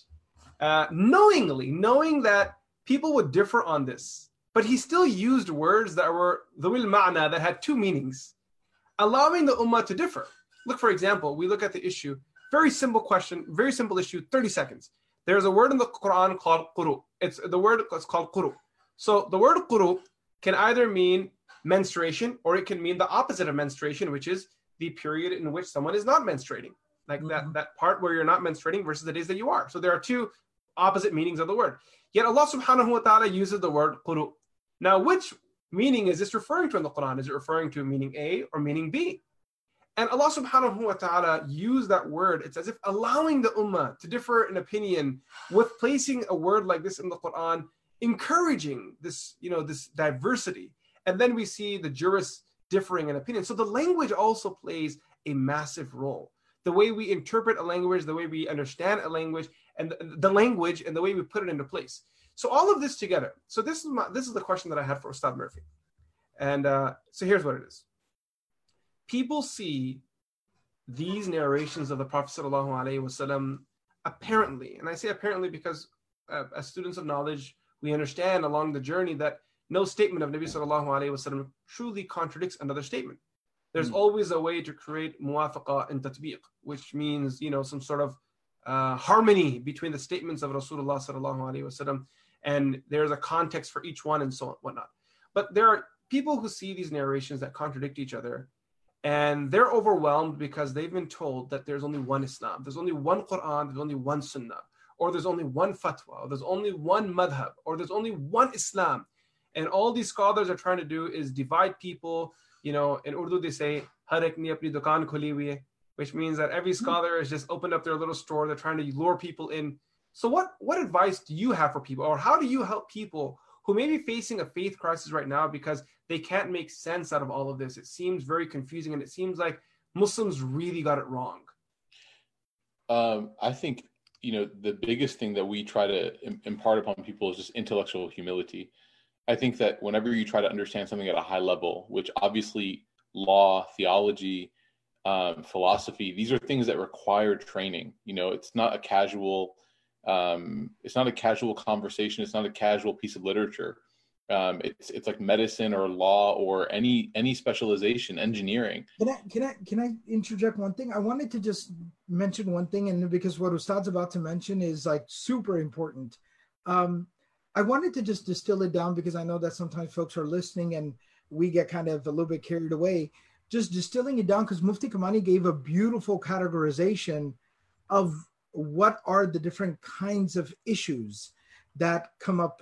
knowing that people would differ on this, but he still used words that were dhawil ma'na, that had two meanings, allowing the ummah to differ. Look, for example, we look at the issue, very simple question, very simple issue, 30 seconds. There's a word in the Quran called quru. It's called quru. So the word quru can either mean menstruation, or it can mean the opposite of menstruation, which is the period in which someone is not menstruating, like that part where you're not menstruating versus the days that you are. So there are two opposite meanings of the word. Yet Allah subhanahu wa ta'ala uses the word quru. Now, which meaning is this referring to in the Quran? Is it referring to meaning A or meaning B? And Allah subhanahu wa ta'ala used that word. It's as if allowing the ummah to differ in opinion with placing a word like this in the Quran, encouraging this, this diversity. And then we see the jurists differing in opinion. So the language also plays a massive role. The way we interpret a language, the way we understand a language, and the language and the way we put it into place. So all of this together. So this is the question that I had for Ustad Murphy. And so here's what it is. People see these narrations of the Prophet sallallahu alaihi wasallam apparently, and I say apparently because as students of knowledge, we understand along the journey that no statement of Nabi sallallahu alaihi wasallam truly contradicts another statement. There's always a way to create muwafaqa and tatbiq, which means, some sort of harmony between the statements of Rasulullah sallallahu alaihi wasallam, and there's a context for each one and so on, whatnot. But there are people who see these narrations that contradict each other, and they're overwhelmed because they've been told that there's only one Islam, there's only one Quran, there's only one Sunnah, or there's only one fatwa, or there's only one madhab, or there's only one Islam. And all these scholars are trying to do is divide people. In Urdu they say, "Har ek ne apni dukaan khuli hui hai," which means that every scholar has just opened up their little store. They're trying to lure people in. So what advice do you have for people, or how do you help people who may be facing a faith crisis right now because they can't make sense out of all of this? It seems very confusing, and it seems like Muslims really got it wrong. I think, the biggest thing that we try to impart upon people is just intellectual humility. I think that whenever you try to understand something at a high level, which obviously law, theology, philosophy, these are things that require training. It's not a casual conversation. It's not a casual piece of literature. It's like medicine or law or any specialization, engineering. Can I interject one thing? I wanted to just mention one thing, and because what Ustad's about to mention is like super important. I wanted to just distill it down because I know that sometimes folks are listening and we get kind of a little bit carried away. Just distilling it down, because Mufti Kamani gave a beautiful categorization of what are the different kinds of issues that come up,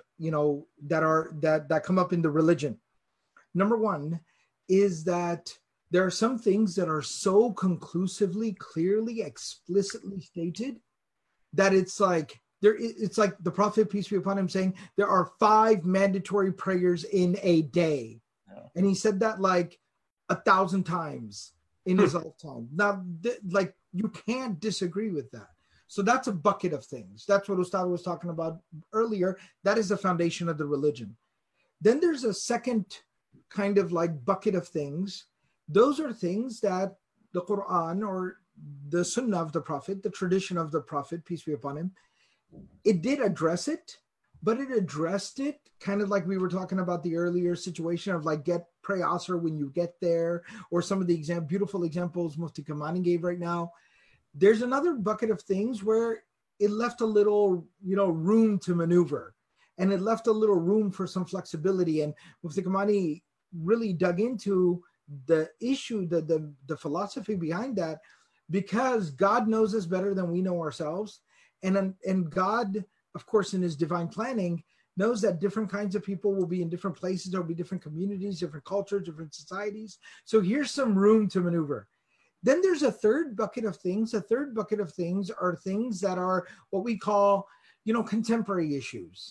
that come up in the religion. Number one is that there are some things that are so conclusively, clearly, explicitly stated that it's like the Prophet, peace be upon him, saying there are 5 mandatory prayers in a day. Yeah. And he said that like 1,000 times in his lifetime. Now, you can't disagree with that. So that's a bucket of things. That's what Ustad was talking about earlier. That is the foundation of the religion. Then there's a second kind of like bucket of things. Those are things that the Quran or the Sunnah of the Prophet, the tradition of the Prophet, peace be upon him, it did address it, but it addressed it kind of like we were talking about the earlier situation of like pray Asr when you get there, or some of the beautiful examples Mufti Kamani gave right now. There's another bucket of things where it left a little, room to maneuver, and it left a little room for some flexibility. And Mufti Kamani really dug into the issue, the philosophy behind that, because God knows us better than we know ourselves. And God, of course, in his divine planning, knows that different kinds of people will be in different places. There'll be different communities, different cultures, different societies. So here's some room to maneuver. Then there's a third bucket of things. A third bucket of things are things that are what we call, contemporary issues.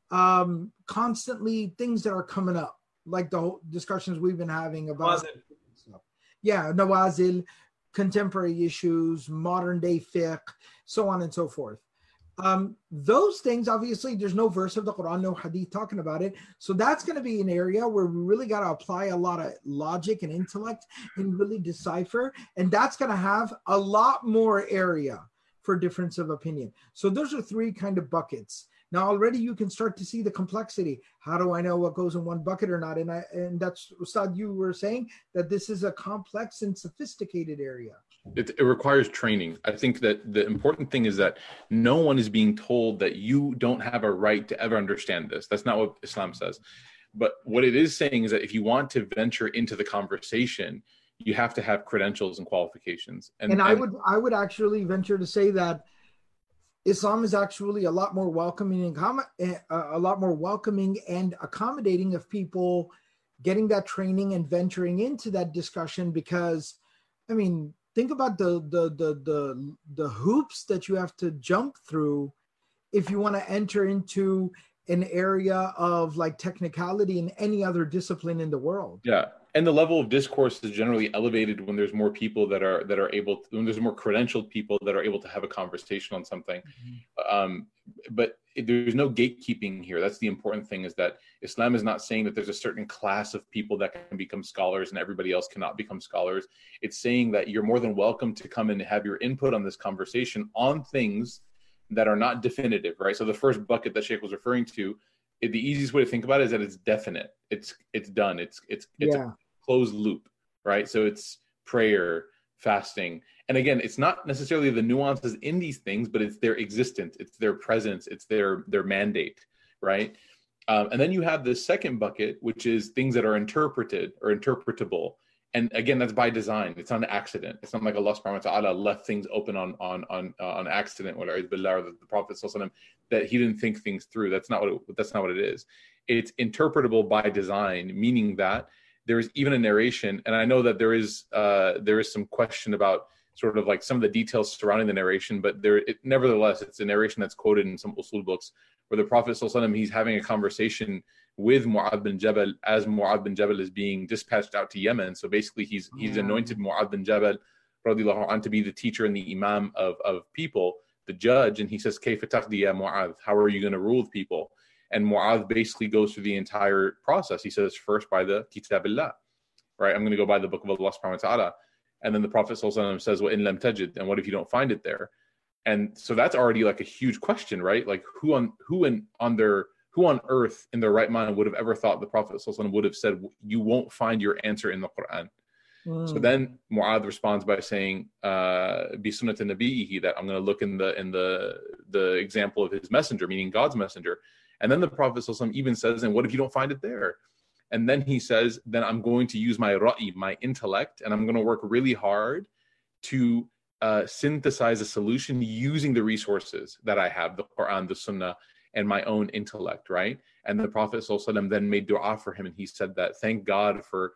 Constantly things that are coming up, like the whole discussions we've been having about stuff. Yeah, nawazil, contemporary issues, modern day fiqh, so on and so forth. Those things, obviously, there's no verse of the Quran, no hadith talking about it. So that's going to be an area where we really got to apply a lot of logic and intellect and really decipher. And that's going to have a lot more area for difference of opinion. So those are 3 kind of buckets. Now, already you can start to see the complexity. How do I know what goes in one bucket or not? And that's, Ustad, you were saying that this is a complex and sophisticated area. It requires training. I think that the important thing is that no one is being told that you don't have a right to ever understand this. That's not what Islam says. But what it is saying is that if you want to venture into the conversation, you have to have credentials and qualifications. And I would actually venture to say that Islam is actually a lot more welcoming and accommodating of people getting that training and venturing into that discussion, because, I mean, think about the hoops that you have to jump through if you want to enter into an area of like technicality in any other discipline in the world. Yeah. And the level of discourse is generally elevated when there's more people that are able to, when there's more credentialed people that are able to have a conversation on something. Mm-hmm. But there's no gatekeeping here. That's the important thing, is that Islam is not saying that there's a certain class of people that can become scholars and everybody else cannot become scholars. It's saying that you're more than welcome to come and have your input on this conversation on things that are not definitive, right? So the first bucket that Sheikh was referring to, the easiest way to think about it is that it's definite. It's done. It's a closed loop, right? So it's prayer, fasting. And again, it's not necessarily the nuances in these things, but it's their existence, it's their presence, it's their mandate, right? And then you have the second bucket, which is things that are interpreted or interpretable. And again, that's by design. It's not an accident. It's not like Allah subhanahu wa ta'ala left things open on accident, or the Prophet ﷺ, that he didn't think things through. That's not what it is. It's interpretable by design, meaning that there is even a narration, and I know that there is some question about sort of like some of the details surrounding the narration, but nevertheless, it's a narration that's quoted in some usul books where the Prophet ﷺ, he's having a conversation with Mu'adh bin Jabal as Mu'adh bin Jabal is being dispatched out to Yemen. So basically he's anointed Mu'adh bin Jabal radiallahu anh to be the teacher and the imam of people, the judge, and he says, Kayfa taqdi ya Mu'adh, how are you going to rule with people? And Mu'adh basically goes through the entire process. He says, first by the Kitabillah, right? I'm going to go by the book of Allah subhanahu wa ta'ala. And then the Prophet ﷺ says, وَإِن لَمْ تَجِدْ, and what if you don't find it there? And so that's already like a huge question, right? Like who on earth in their right mind would have ever thought the Prophet ﷺ would have said, you won't find your answer in the Quran? So then Mu'adh responds by saying, bi sunnat nabiyihi, that I'm going to look in the example of his messenger, meaning God's messenger. And then the Prophet ﷺ even says, and what if you don't find it there? And then he says, then I'm going to use my ra'i, my intellect, and I'm going to work really hard to synthesize a solution using the resources that I have, the Quran, the Sunnah, and my own intellect, right? And the Prophet ﷺ then made dua for him, and he said that, thank God for,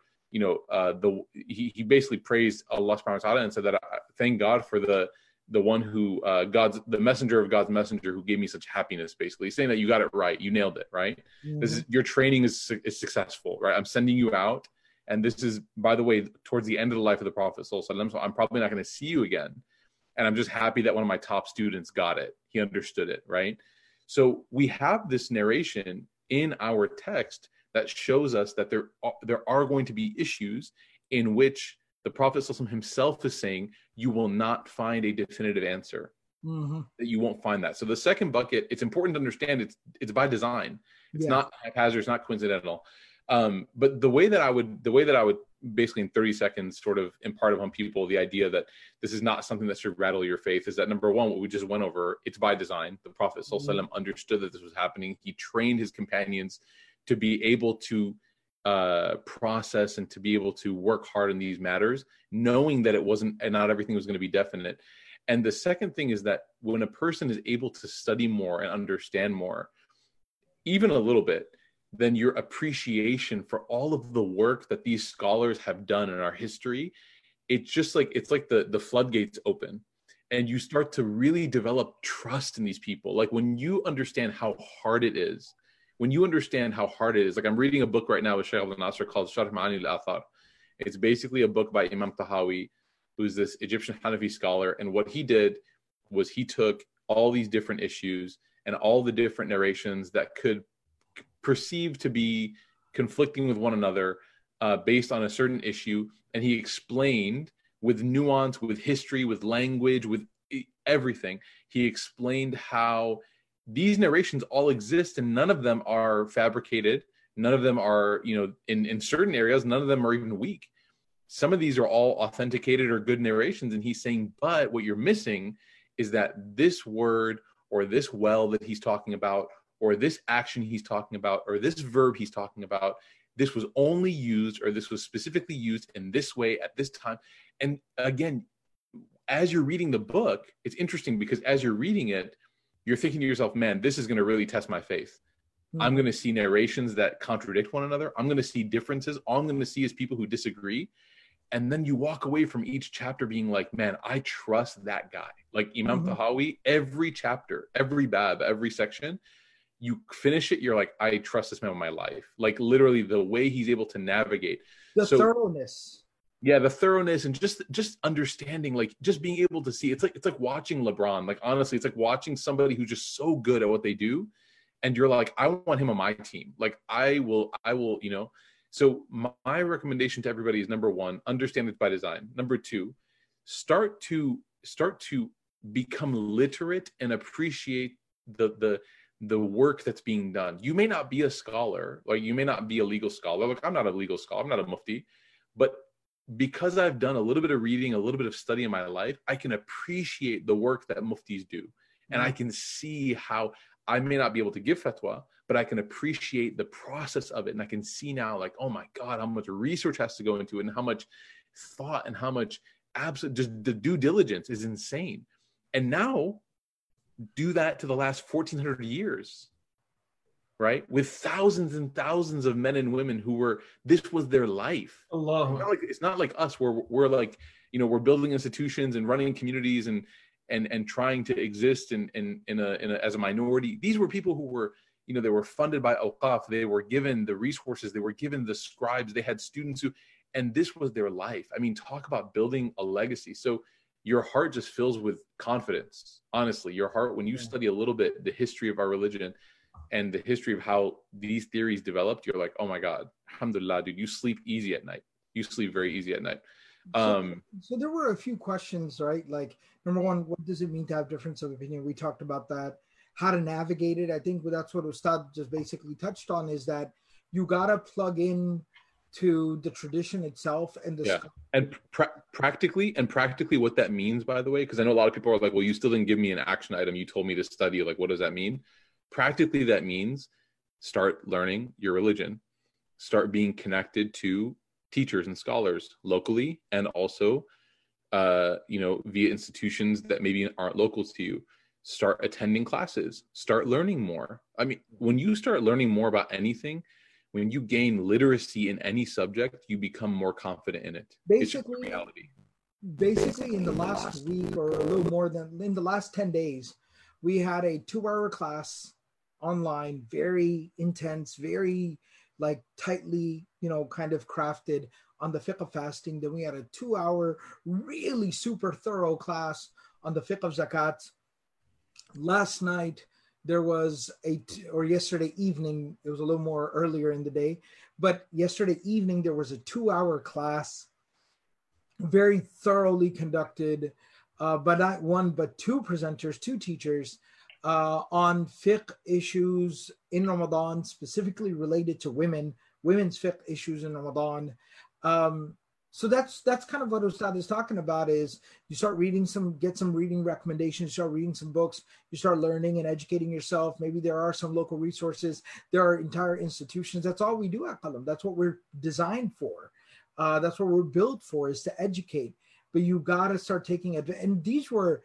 he basically praised Allah subhanahu wa ta'ala and said that, thank God for the one who, the messenger of God's messenger who gave me such happiness, basically. He's saying that you got it right, you nailed it, right? Your training is successful, right? I'm sending you out, and this is, by the way, towards the end of the life of the Prophet ﷺ, so I'm probably not going to see you again. And I'm just happy that one of my top students got it. He understood it, right? So we have this narration in our text that shows us that there are going to be issues in which the Prophet ﷺ himself is saying, you will not find a definitive answer. That you won't find that. So the second bucket, it's important to understand it's by design. It's not haphazard, it's not coincidental. But the way that I would basically in 30 seconds sort of impart upon people the idea that this is not something that should rattle your faith is that, number one, what we just went over, it's by design. The Prophet ﷺ understood that this was happening. He trained his companions to be able to process and to be able to work hard in these matters, knowing that it wasn't, and not everything was going to be definite. And the second thing is that when a person is able to study more and understand more, even a little bit, then your appreciation for all of the work that these scholars have done in our history, it's like the floodgates open, and you start to really develop trust in these people. Like when you understand how hard it is, like I'm reading a book right now with Shaykh Abdul Nasser called Sharh Ma'ani al-Athar. It's basically a book by Imam Tahawi, who's this Egyptian Hanafi scholar. And what he did was he took all these different issues and all the different narrations that could perceive to be conflicting with one another based on a certain issue. And he explained with nuance, with history, with language, with everything. He explained how these narrations all exist and none of them are fabricated. None of them are, in certain areas, none of them are even weak. Some of these are all authenticated or good narrations. And he's saying, but what you're missing is that this word or this well that he's talking about, or this action he's talking about, or this verb he's talking about, this was only used, or this was specifically used in this way at this time. And again, as you're reading the book, it's interesting because as you're reading it, you're thinking to yourself, man, this is going to really test my faith. I'm going to see narrations that contradict one another. I'm going to see differences. All I'm going to see is people who disagree. And then you walk away from each chapter being like, man, I trust that guy. Like Imam Tahawi, every chapter, every bab, every section, you finish it, you're like, I trust this man with my life. Like literally the way he's able to navigate. The thoroughness. Yeah, the thoroughness and just understanding, like just being able to see. It's like watching LeBron. Like honestly, it's like watching somebody who's just so good at what they do. And you're like, I want him on my team. Like I will, So my recommendation to everybody is, number one, understand it's by design. Number two, start to become literate and appreciate the work that's being done. You may not be a scholar, like you may not be a legal scholar. Like I'm not a legal scholar, I'm not a mufti, but because I've done a little bit of reading, a little bit of study in my life, I can appreciate the work that muftis do. And I can see how I may not be able to give fatwa, but I can appreciate the process of it. And I can see now, like, oh my God, how much research has to go into it, and how much thought and how much just the due diligence is insane. And now do that to the last 1400 years, right? With thousands and thousands of men and women this was their life. Allah. It's not like us where we're like, we're building institutions and running communities and trying to exist as a minority. These were people who were, they were funded by awqaf. They were given the resources. They were given the scribes. They had students and this was their life. I mean, talk about building a legacy. So your heart just fills with confidence. Honestly, your heart, when you study a little bit the history of our religion and the history of how these theories developed, you're like, oh my God, alhamdulillah, dude, you sleep easy at night. You sleep very easy at night. So there were a few questions, right? Like, number one, what does it mean to have difference of opinion? We talked about that. How to navigate it. I think that's what Ustad just basically touched on, is that you got to plug in to the tradition itself and practically what that means, by the way, because I know a lot of people are like, well, you still didn't give me an action item. You told me to study. Like, what does that mean? Practically, that means start learning your religion, start being connected to teachers and scholars locally, and also, via institutions that maybe aren't local to you. Start attending classes, start learning more. I mean, when you start learning more about anything, when you gain literacy in any subject, you become more confident in it. Basically, in the last week, or a little more than in the last 10 days, we had a 2-hour class online, very intense, very like tightly, kind of crafted on the fiqh of fasting. Then we had a 2-hour, really super thorough class on the fiqh of zakat. Last night, there was yesterday evening, it was a little more earlier in the day, but yesterday evening, there was a 2-hour class, very thoroughly conducted, but not one, but two presenters, two teachers, on fiqh issues in Ramadan, specifically related to women's fiqh issues in Ramadan. So that's kind of what Ustad is talking about, is you start get some reading recommendations, start reading some books, you start learning and educating yourself. Maybe there are some local resources. There are entire institutions. That's all we do at Qalam. That's what we're designed for. That's what we're built for, is to educate. But you got to start taking advantage. And these were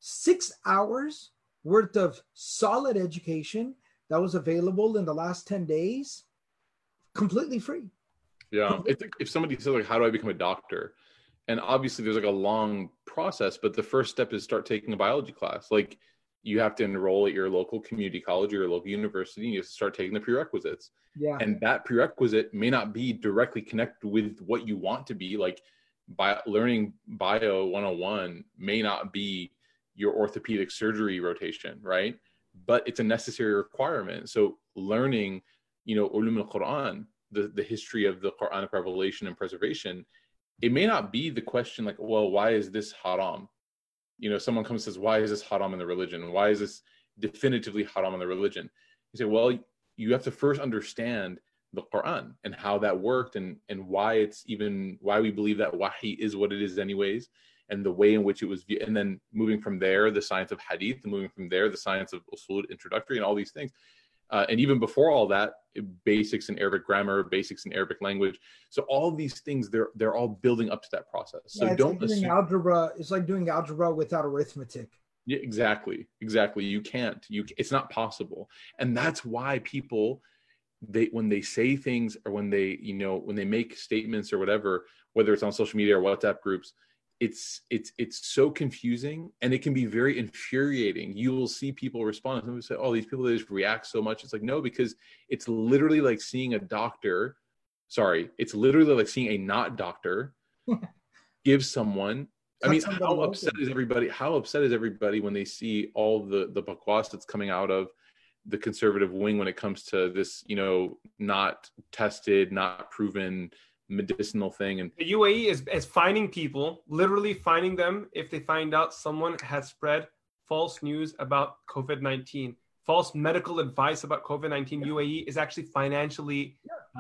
6 hours worth of solid education that was available in the last 10 days, completely free. Yeah. If somebody says, like, how do I become a doctor? And obviously there's like a long process, but the first step is start taking a biology class. Like, you have to enroll at your local community college or your local university, and you have to start taking the prerequisites. Yeah. And that prerequisite may not be directly connected with what you want to be. Like, learning Bio 101 may not be your orthopedic surgery rotation, right? But it's a necessary requirement. So learning, ulum al-Quran, the history of the Quranic revelation and preservation, it may not be the question like, well, why is this haram? Someone comes and says, why is this haram in the religion? Why is this definitively haram in the religion? You say, well, you have to first understand the Quran and how that worked, and why we believe that wahi is what it is anyways, and the way in which it was, and then moving from there, the science of hadith, and moving from there, the science of usul, introductory, and all these things. And even before all that, basics in Arabic grammar, basics in Arabic language. So all of these things, they're all building up to that process. So don't assume algebra. It's like doing algebra without arithmetic. Yeah, exactly. You can't. It's not possible. And that's why people, when they say things, or when they make statements or whatever, whether it's on social media or WhatsApp groups, it's so confusing, and it can be very infuriating. You will see people respond and say, oh, these people, they just react so much. It's like, no, because it's literally like seeing a doctor. Sorry, it's literally like seeing a not doctor give someone. I mean, how upset is everybody? How upset is everybody when they see all the bakwas that's coming out of the conservative wing when it comes to this, not tested, not proven medicinal thing? And the UAE is finding people, literally finding them if they find out someone has spread false news about COVID-19, false medical advice about COVID-19. UAE is actually financially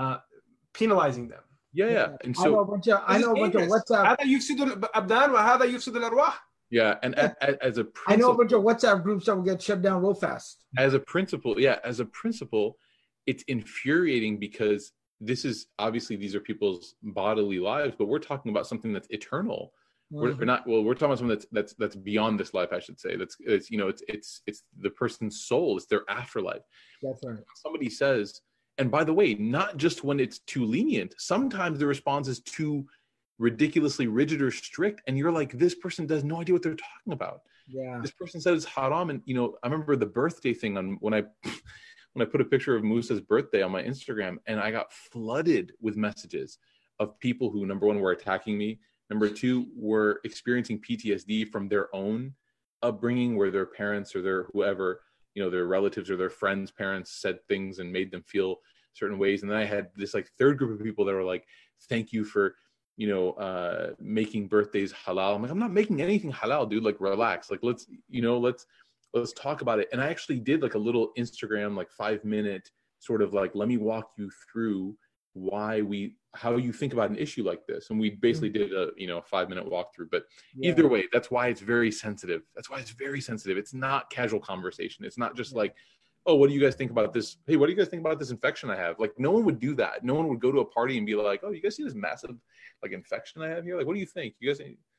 penalizing them. Yeah. And so I know a bunch of WhatsApp. هذا يفسد الأبدان وهذا يفسد الأرواح. Yeah, and as a principle, I know a bunch of WhatsApp groups that will get shut down real fast. As a principle, it's infuriating because this is obviously these are people's bodily lives, but we're talking about something that's eternal. We're not. Well, we're talking about something that's beyond this life, I should say. It's the person's soul. It's their afterlife. That's right. Somebody says, and by the way, not just when it's too lenient. Sometimes the response is too ridiculously rigid or strict, and you're like, this person does no idea what they're talking about. Yeah. This person said it's haram, and I remember the birthday thing on when I put a picture of Musa's birthday on my Instagram, and I got flooded with messages of people who, number one, were attacking me. Number two, were experiencing PTSD from their own upbringing, where their parents or their whoever, their relatives or their friends' parents said things and made them feel certain ways. And then I had this like third group of people that were like, thank you for, making birthdays halal. I'm like, I'm not making anything halal, dude. Like, relax. Like, let's talk about it. And I actually did like a little Instagram, like 5-minute sort of like, let me walk you through how you think about an issue like this. And we basically did a 5-minute walkthrough, but either way, that's why it's very sensitive. It's not casual conversation. It's not just like, oh, what do you guys think about this? Hey, what do you guys think about this infection I have? Like, no one would do that. No one would go to a party and be like, oh, you guys see this massive like infection I have here? Like, what do you think? You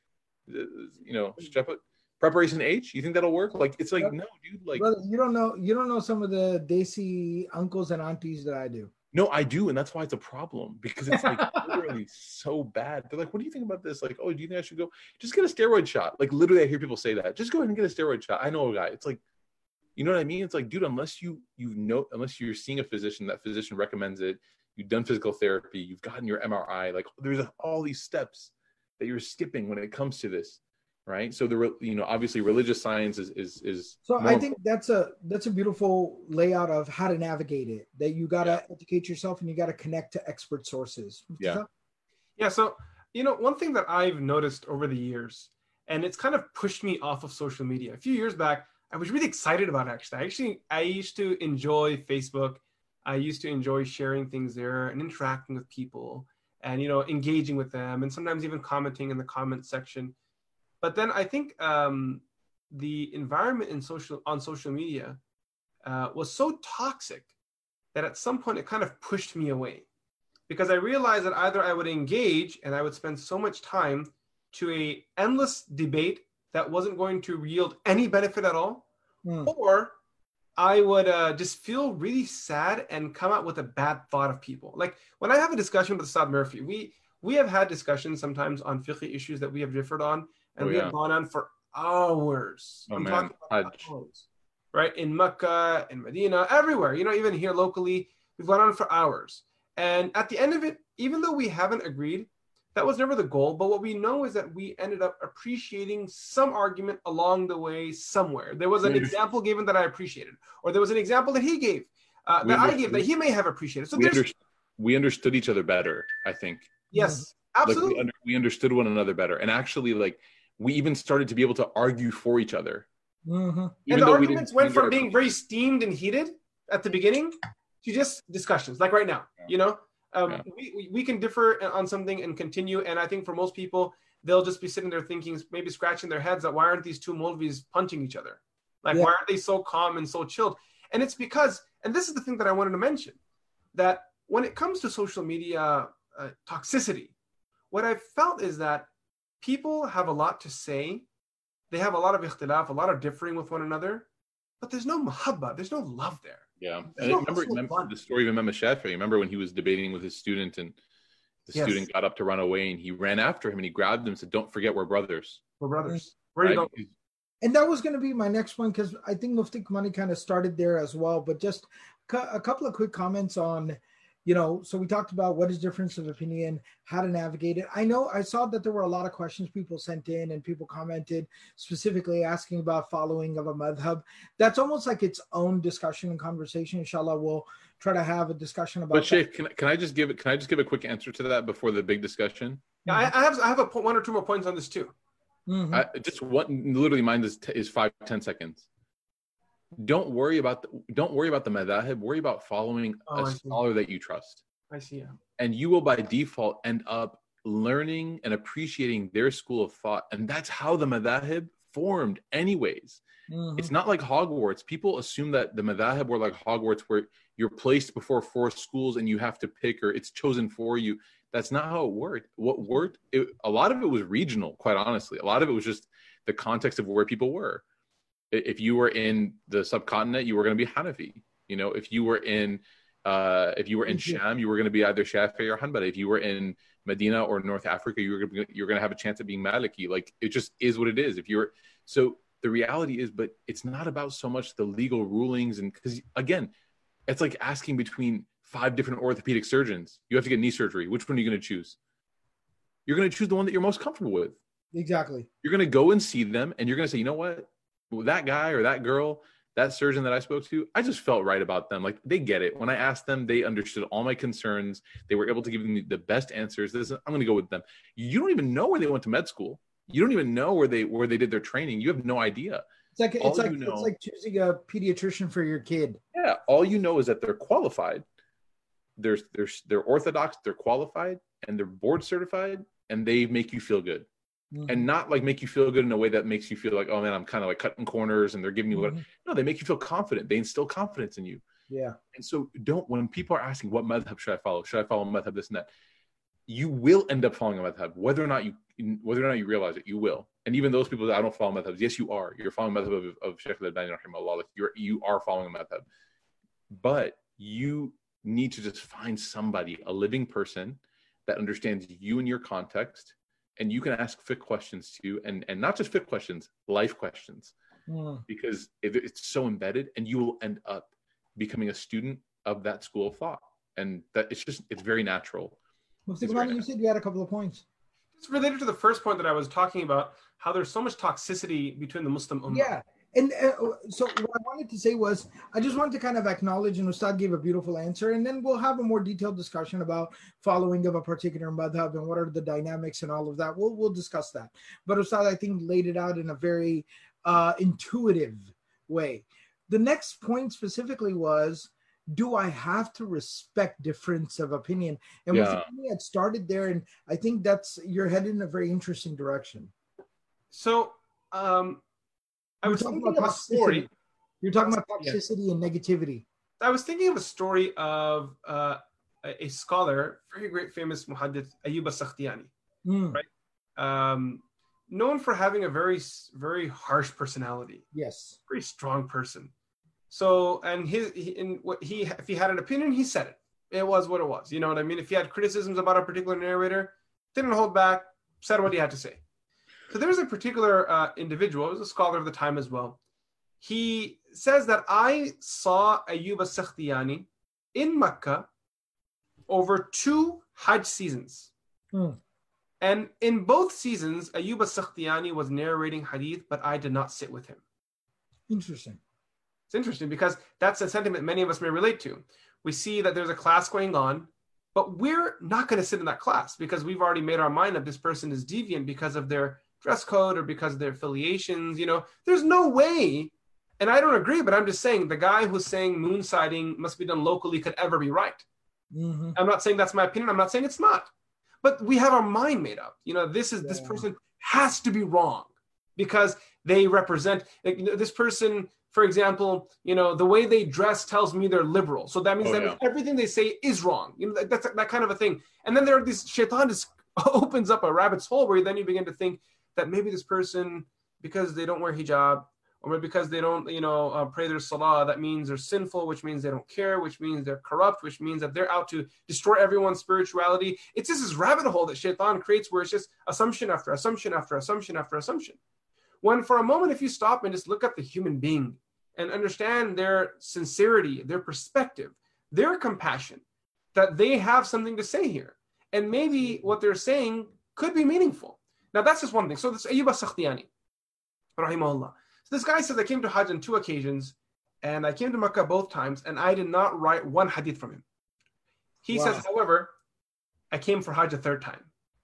guys, Preparation H, you think that'll work? Like, it's like, no, dude. Like, brother, you don't know some of the desi uncles and aunties that I do. No, I do, and that's why it's a problem, because it's like literally so bad. They're like, what do you think about this? Like, oh, do you think I should go just get a steroid shot? Like, literally, I hear people say that. Just go ahead and get a steroid shot. I know a guy. It's like, you know what I mean? It's like, dude, unless you're seeing a physician, that physician recommends it, you've done physical therapy, you've gotten your MRI, like there's all these steps that you're skipping when it comes to this. Right. So obviously religious science is so I think that's a beautiful layout of how to navigate it, that you got to educate yourself and you got to connect to expert sources. Yeah. So, one thing that I've noticed over the years, and it's kind of pushed me off of social media. A few years back, I was really excited about it. I used to enjoy Facebook. I used to enjoy sharing things there and interacting with people and, engaging with them and sometimes even commenting in the comment section. But then I think the environment on social media was so toxic that at some point it kind of pushed me away, because I realized that either I would engage and I would spend so much time to a endless debate that wasn't going to yield any benefit at all, or I would just feel really sad and come out with a bad thought of people. Like when I have a discussion with Ustad Murphy, we have had discussions sometimes on fiqh issues that we have differed on. And we have gone on for hours. I'm talking about hours, right? In Mecca, in Medina, everywhere. Even here locally, we've gone on for hours. And at the end of it, even though we haven't agreed, that was never the goal. But what we know is that we ended up appreciating some argument along the way somewhere. There was an example given that I appreciated, or there was an example that he gave that I gave that he may have appreciated. So we understood each other better, I think. Yes, absolutely. Like we understood one another better. And actually, like, we even started to be able to argue for each other. And the arguments went from being very steamed and heated at the beginning to just discussions, like right now. We can differ on something and continue. And I think for most people, they'll just be sitting there thinking, maybe scratching their heads, that why aren't these two Maulvis punching each other? Like, why aren't they so calm and so chilled? And it's because, and this is the thing that I wanted to mention, that when it comes to social media toxicity, what I've felt is that people have a lot to say. They have a lot of ikhtilaf, a lot of differing with one another, but there's no mahabba, there's no love there. Yeah. And remember the story of Imam Shafi'i. Remember when he was debating with his student and the student got up to run away and he ran after him and he grabbed him and said, don't forget we're brothers. We're brothers. Where are you going? And that was going to be my next point, because I think Mufti Kamani kind of started there as well. But just a couple of quick comments on, so we talked about what is difference of opinion, how to navigate it. I saw that there were a lot of questions people sent in and people commented specifically asking about following of a madhab. That's almost like its own discussion and conversation. Inshallah, we'll try to have a discussion about. But Sheikh, can I just give a quick answer to that before the big discussion? Yeah, I have one or two more points on this too. Literally mine is 5-10 seconds. Don't worry about the madhahib. Worry about following a scholar that you trust. I see. Yeah. And you will by default end up learning and appreciating their school of thought. And that's how the madhahib formed anyways. It's not like Hogwarts. People assume that the madhahib were like Hogwarts, where you're placed before 4 schools and you have to pick, or it's chosen for you. That's not how it worked. What worked, a lot of it was regional, quite honestly. A lot of it was just the context of where people were. If you were in the subcontinent, you were going to be Hanafi. You know, if you were in Sham, you were going to be either Shafi'i or Hanbali. If you were in Medina or North Africa, you're going to have a chance at being Maliki. Like, it just is what it is. So the reality is, but it's not about so much the legal rulings, and because again, it's like asking between 5 different orthopedic surgeons. You have to get knee surgery. Which one are you going to choose? You're going to choose the one that you're most comfortable with. Exactly. You're going to go and see them, and you're going to say, you know what? That guy or that girl, that surgeon that I spoke to, I just felt right about them. Like, they get it. When I asked them, they understood all my concerns. They were able to give me the best answers. I'm going to go with them. You don't even know where they went to med school. You don't even know where they did their training. You have no idea. It's like choosing a pediatrician for your kid. Yeah, all you know is that they're qualified. They're orthodox, they're qualified, and they're board certified, and they make you feel good. And not like make you feel good in a way that makes you feel like, oh man, I'm kind of like cutting corners and they're giving me what. No, they make you feel confident. They instill confidence in you. Yeah. And so when people are asking, what madhab should I follow? Should I follow madhab this and that? You will end up following a madhab, whether or not you realize it. You will. And even those people that I don't follow madhabs, yes, you are. You're following madhab of Shaykh al-Albani rahimahullah. Like you are following a madhab, but you need to just find somebody, a living person that understands you and your context. And you can ask fiqh questions too, and not just fiqh questions, life questions, because it's so embedded, and you will end up becoming a student of that school of thought, and that it's very natural. Mufti Kamani, you said you had a couple of points. It's related to the first point that I was talking about, how there's so much toxicity between the Muslim ummah. Yeah. And so what I wanted to say was, I just wanted to kind of acknowledge, and Ustad gave a beautiful answer, and then we'll have a more detailed discussion about following of a particular madhab and what are the dynamics and all of that. We'll discuss that. But Ustad, I think, laid it out in a very intuitive way. The next point specifically was, do I have to respect difference of opinion? And we had started there, and I think you're headed in a very interesting direction. So, I was thinking of a story. You're talking about toxicity and negativity. I was thinking of a story of a scholar, very great, famous muhaddith, Ayyub as-Sakhtiyani, right? Known for having a very, very harsh personality. Yes, very strong person. So, and if he had an opinion, he said it. It was what it was. You know what I mean? If he had criticisms about a particular narrator, didn't hold back, said what he had to say. So there's a particular individual, who was a scholar of the time as well. He says that I saw Ayyub as-Sakhtiyani in Mecca over 2 Hajj seasons. And in both seasons, Ayyub as-Sakhtiyani was narrating hadith, but I did not sit with him. Interesting. It's interesting because that's a sentiment many of us may relate to. We see that there's a class going on, but we're not going to sit in that class because we've already made our mind up this person is deviant because of their dress code or because of their affiliations. You know, there's no way, and I don't agree, but I'm just saying the guy who's saying moon sighting must be done locally could ever be right. I'm not saying that's my opinion. I'm not saying it's not, but we have our mind made up. You know, this person has to be wrong because they represent, like, this person, for example, you know, the way they dress tells me they're liberal. So that means everything they say is wrong. You know, that's that kind of a thing. And then there are these shaitan just opens up a rabbit's hole where then you begin to think that maybe this person, because they don't wear hijab, or maybe because they don't, pray their salah, that means they're sinful, which means they don't care, which means they're corrupt, which means that they're out to destroy everyone's spirituality. It's just this rabbit hole that shaitan creates where it's just assumption after assumption after assumption after assumption. When for a moment, if you stop and just look at the human being and understand their sincerity, their perspective, their compassion, that they have something to say here. And maybe what they're saying could be meaningful. Now, that's just one thing. So this Ayyub as-Sakhtiyani, rahimahullah. So this guy says, I came to Hajj on 2 occasions, and I came to Makkah both times, and I did not write one hadith from him. He says, however, I came for Hajj a 3rd time,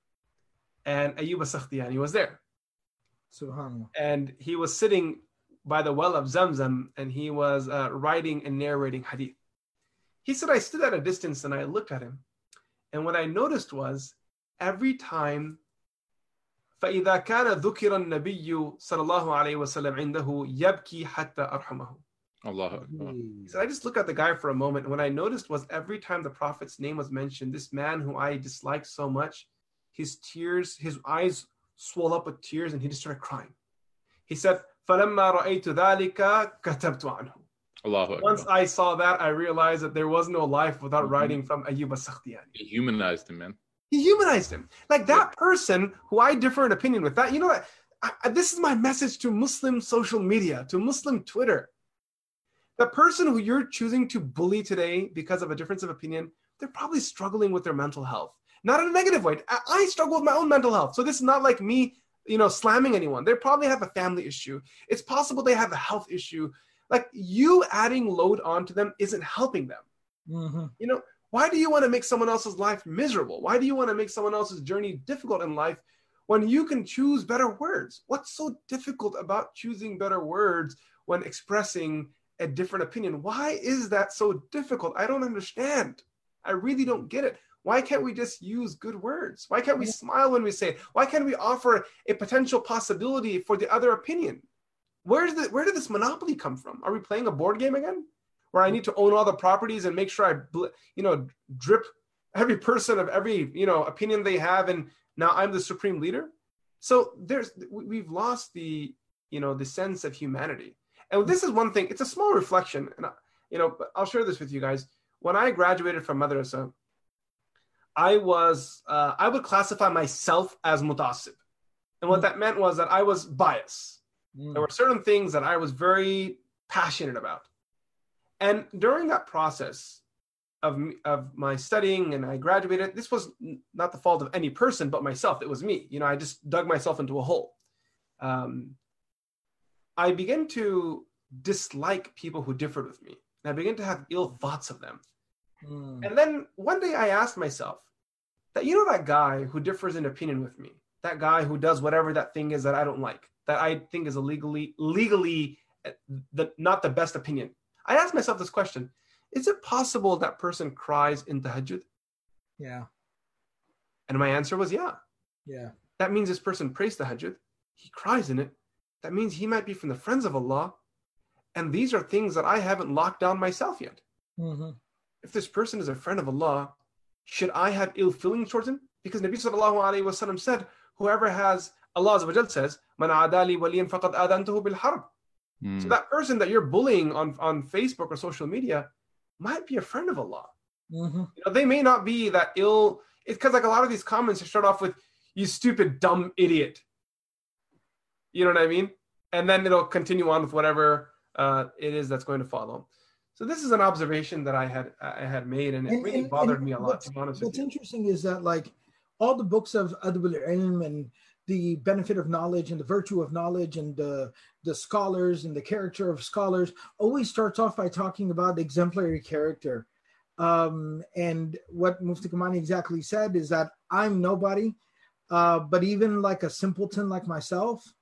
and Ayyub as-Sakhtiyani was there. Subhanallah. And he was sitting by the well of Zamzam, and he was writing and narrating hadith. He said, I stood at a distance, and I looked at him, and what I noticed was every time فإذا كان ذكر النبي صلى الله عليه وسلم عنده يبكي حتى أرحمه. Allah Akbar. He said, I just look at the guy for a moment, and what I noticed was every time the Prophet's name was mentioned, this man who I disliked so much, his eyes swelled up with tears, and he just started crying. He said, فَلَمَّا رَأَيْتُ ذَلِكَ كَتَبْتُ عَنْهُ. Allahu Akbar. Once I saw that, I realized that there was no life without writing from Ayyub as-Sakhtiyani. He humanized him, man. He humanized him. Like that person who I differ in opinion with, that, you know, this is my message to Muslim social media, to Muslim Twitter. The person who you're choosing to bully today because of a difference of opinion, they're probably struggling with their mental health. Not in a negative way. I struggle with my own mental health. So this is not like me, you know, slamming anyone. They probably have a family issue. It's possible they have a health issue. Like, you adding load onto them isn't helping them. Mm-hmm. You know, why do you want to make someone else's life miserable? Why do you want to make someone else's journey difficult in life when you can choose better words? What's so difficult about choosing better words when expressing a different opinion? Why is that so difficult? I don't understand. I really don't get it. Why can't we just use good words? Why can't we smile when we say it? Why can't we offer a potential possibility for the other opinion? Where did this monopoly come from? Are we playing a board game again, where I need to own all the properties and make sure I, drip every person of every, opinion they have, and now I'm the supreme leader? So we've lost the sense of humanity. And this is one thing. It's a small reflection, and I'll share this with you guys. When I graduated from madrasa, I would classify myself as mutassib. And what that meant was that I was biased. There were certain things that I was very passionate about. And during that process of my studying, and I graduated, this was not the fault of any person but myself. It was me. I just dug myself into a hole. I began to dislike people who differed with me. And I began to have ill thoughts of them. And then one day I asked myself that, that guy who differs in opinion with me, that guy who does whatever that thing is that I don't like, that I think is legally not the best opinion. I asked myself this question: is it possible that person cries in tahajjud? Yeah. And my answer was yeah. Yeah. That means this person prays tahajjud. He cries in it. That means he might be from the friends of Allah. And these are things that I haven't locked down myself yet. Mm-hmm. If this person is a friend of Allah, should I have ill feelings towards him? Because Nabi sallallahu alayhi wa sallam said, whoever has, Allah Azza wa Jal says, Man adali waliyan faqad adantuhu bil harb. So that person that you're bullying on Facebook or social media might be a friend of Allah. Mm-hmm. They may not be that ill. It's because like a lot of these comments start off with, you stupid, dumb idiot. You know what I mean? And then it'll continue on with whatever it is that's going to follow. So this is an observation that I had made, and it really bothered me a lot, to be honest with you. What's interesting is that, like, all the books of Adab al-Ilm and the benefit of knowledge and the virtue of knowledge and the scholars and the character of scholars always starts off by talking about exemplary character. And what Mufti Kamani exactly said is that I'm nobody, but even like a simpleton like myself,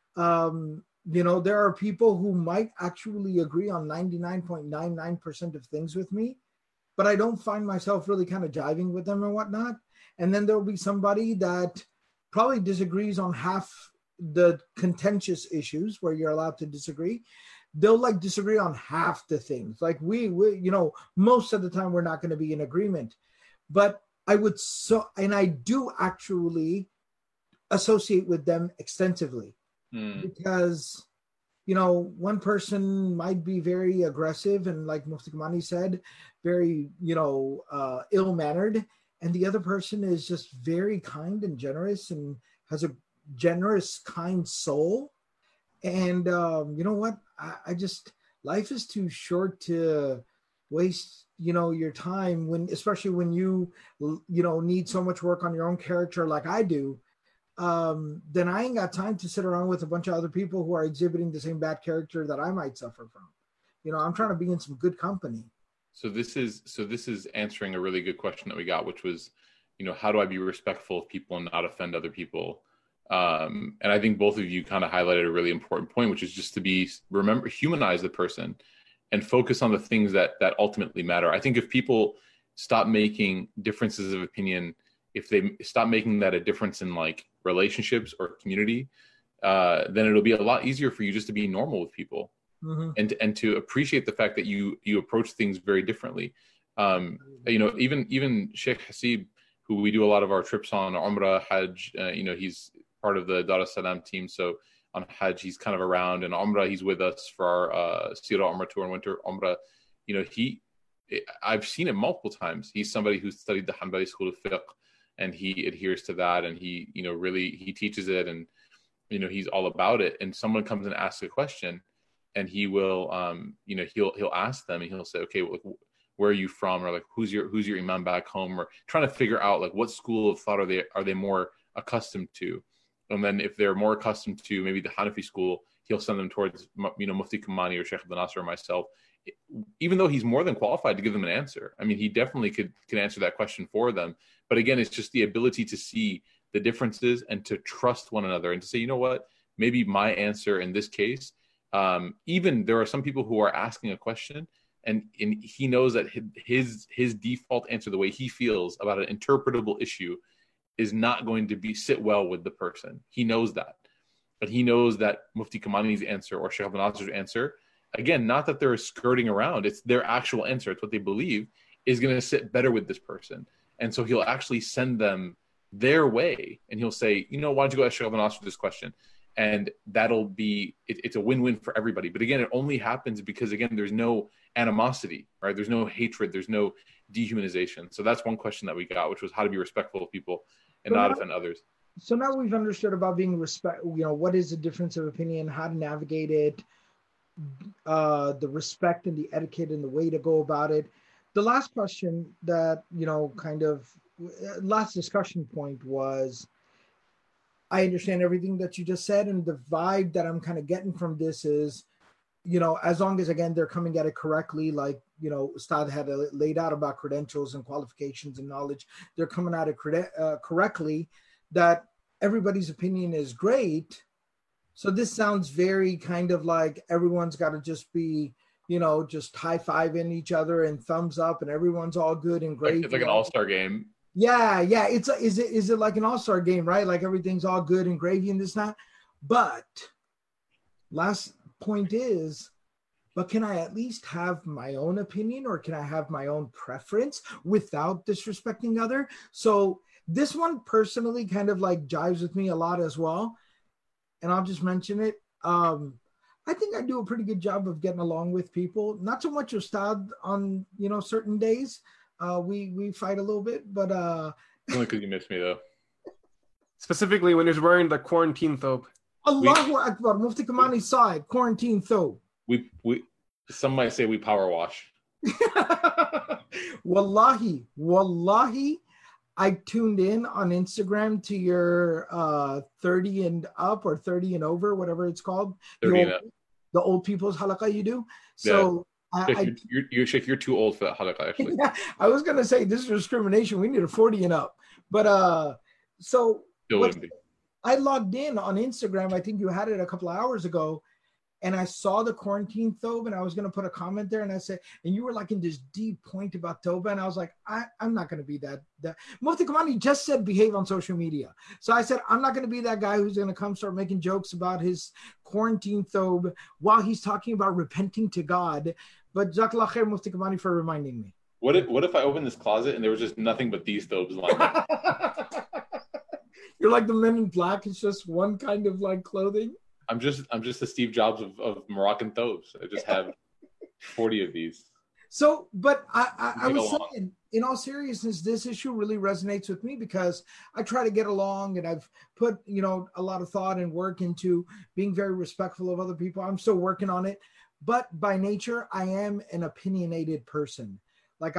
there are people who might actually agree on 99.99% of things with me, but I don't find myself really kind of jiving with them and whatnot. And then there'll be somebody that probably disagrees on half the contentious issues where you're allowed to disagree. They'll like disagree on half the things. Like we most of the time we're not going to be in agreement. But I do actually associate with them extensively. Because, one person might be very aggressive and, like Mufti Kamani said, very, ill-mannered. And the other person is just very kind and generous and has a generous, kind soul. And you know what? Life is too short to waste, your time especially when you need so much work on your own character like I do. Then I ain't got time to sit around with a bunch of other people who are exhibiting the same bad character that I might suffer from. I'm trying to be in some good company. So this is answering a really good question that we got, which was, how do I be respectful of people and not offend other people? And I think both of you kind of highlighted a really important point, which is just to humanize the person and focus on the things that ultimately matter. I think if people stop making differences of opinion, if they stop making that a difference in like relationships or community, then it'll be a lot easier for you just to be normal with people, and to appreciate the fact that you approach things very differently. Even Sheikh Hasib, who we do a lot of our trips on Umrah, Hajj, he's part of the Dar es Salaam team. So on Hajj, he's kind of around, and Umrah, he's with us for our Sira Umrah tour and winter Umrah. I've seen it multiple times. He's somebody who studied the Hanbali school of fiqh, and he adheres to that, and he teaches it, and he's all about it. And someone comes and asks a question, and he will he'll ask them, and he'll say, okay, like, where are you from, or like who's your imam back home, or trying to figure out like what school of thought are they more accustomed to. And then if they're more accustomed to maybe the Hanafi school, he'll send them towards Mufti Kamani or Sheikh Abdul Nasser or myself, even though he's more than qualified to give them an answer. I mean, he definitely could answer that question for them. But again, it's just the ability to see the differences and to trust one another and to say, you know what, maybe my answer in this case, even there are some people who are asking a question and he knows that his default answer, the way he feels about an interpretable issue, is not going to sit well with the person. He knows that. But he knows that Mufti Kamani's answer or Sheikh Abdul Nasser's answer, again, not that they're skirting around, it's their actual answer, it's what they believe, is going to sit better with this person. And so he'll actually send them their way, and he'll say, why don't you go ask Sheikh Abdul Nasser this question? And that'll be, it's a win-win for everybody. But again, it only happens because, again, there's no animosity, right? There's no hatred, there's no dehumanization. So that's one question that we got, which was how to be respectful of people and not offend others. So now we've understood about being what is the difference of opinion, how to navigate it, the respect and the etiquette and the way to go about it. The last question that, last discussion point was, I understand everything that you just said, and the vibe that I'm kind of getting from this is, as long as, again, they're coming at it correctly, like, Ustad had laid out about credentials and qualifications and knowledge, they're coming at it correctly, that everybody's opinion is great. So this sounds very kind of like everyone's got to just be, just high-fiving each other and thumbs up, and everyone's all good and great. It's like an all-star game. Yeah. Is it like an all-star game, right? Like everything's all good and gravy and this, not. But last point is, but can I at least have my own opinion, or can I have my own preference without disrespecting other? So this one personally kind of like jives with me a lot as well. And I'll just mention it. I think I do a pretty good job of getting along with people. Not so much Ustad on, certain days. We fight a little bit, but only because you miss me though. Specifically when he's wearing the quarantine thobe. Allahu Akbar, Mufti Kamani's side, quarantine thobe. We some might say we power wash. Wallahi, I tuned in on Instagram to your 30 and up or 30 and over, whatever it's called. 30 and up. The old people's halaqah you do. So yeah. You're too old for that halaqah, actually. Yeah, I was going to say this is discrimination. We need a 40 and up. But so I logged in on Instagram. I think you had it a couple of hours ago. And I saw the quarantine thobe, and I was going to put a comment there, and I said, and you were like in this deep point about Toba, and I was like, I'm not going to be that. Mufti Kamani just said behave on social media. So I said, I'm not going to be that guy who's going to come start making jokes about his quarantine thobe while he's talking about repenting to God. But Jazakallah khair, Mufti Kamani, for reminding me. What if I opened this closet and there was just nothing but these thobes lined up? You're like the Men in Black. It's just one kind of like clothing. I'm just the Steve Jobs of Moroccan thobes. I just have 40 of these. So, but I was saying, in all seriousness, this issue really resonates with me because I try to get along, and I've put, a lot of thought and work into being very respectful of other people. I'm still working on it, but by nature, I am an opinionated person. Like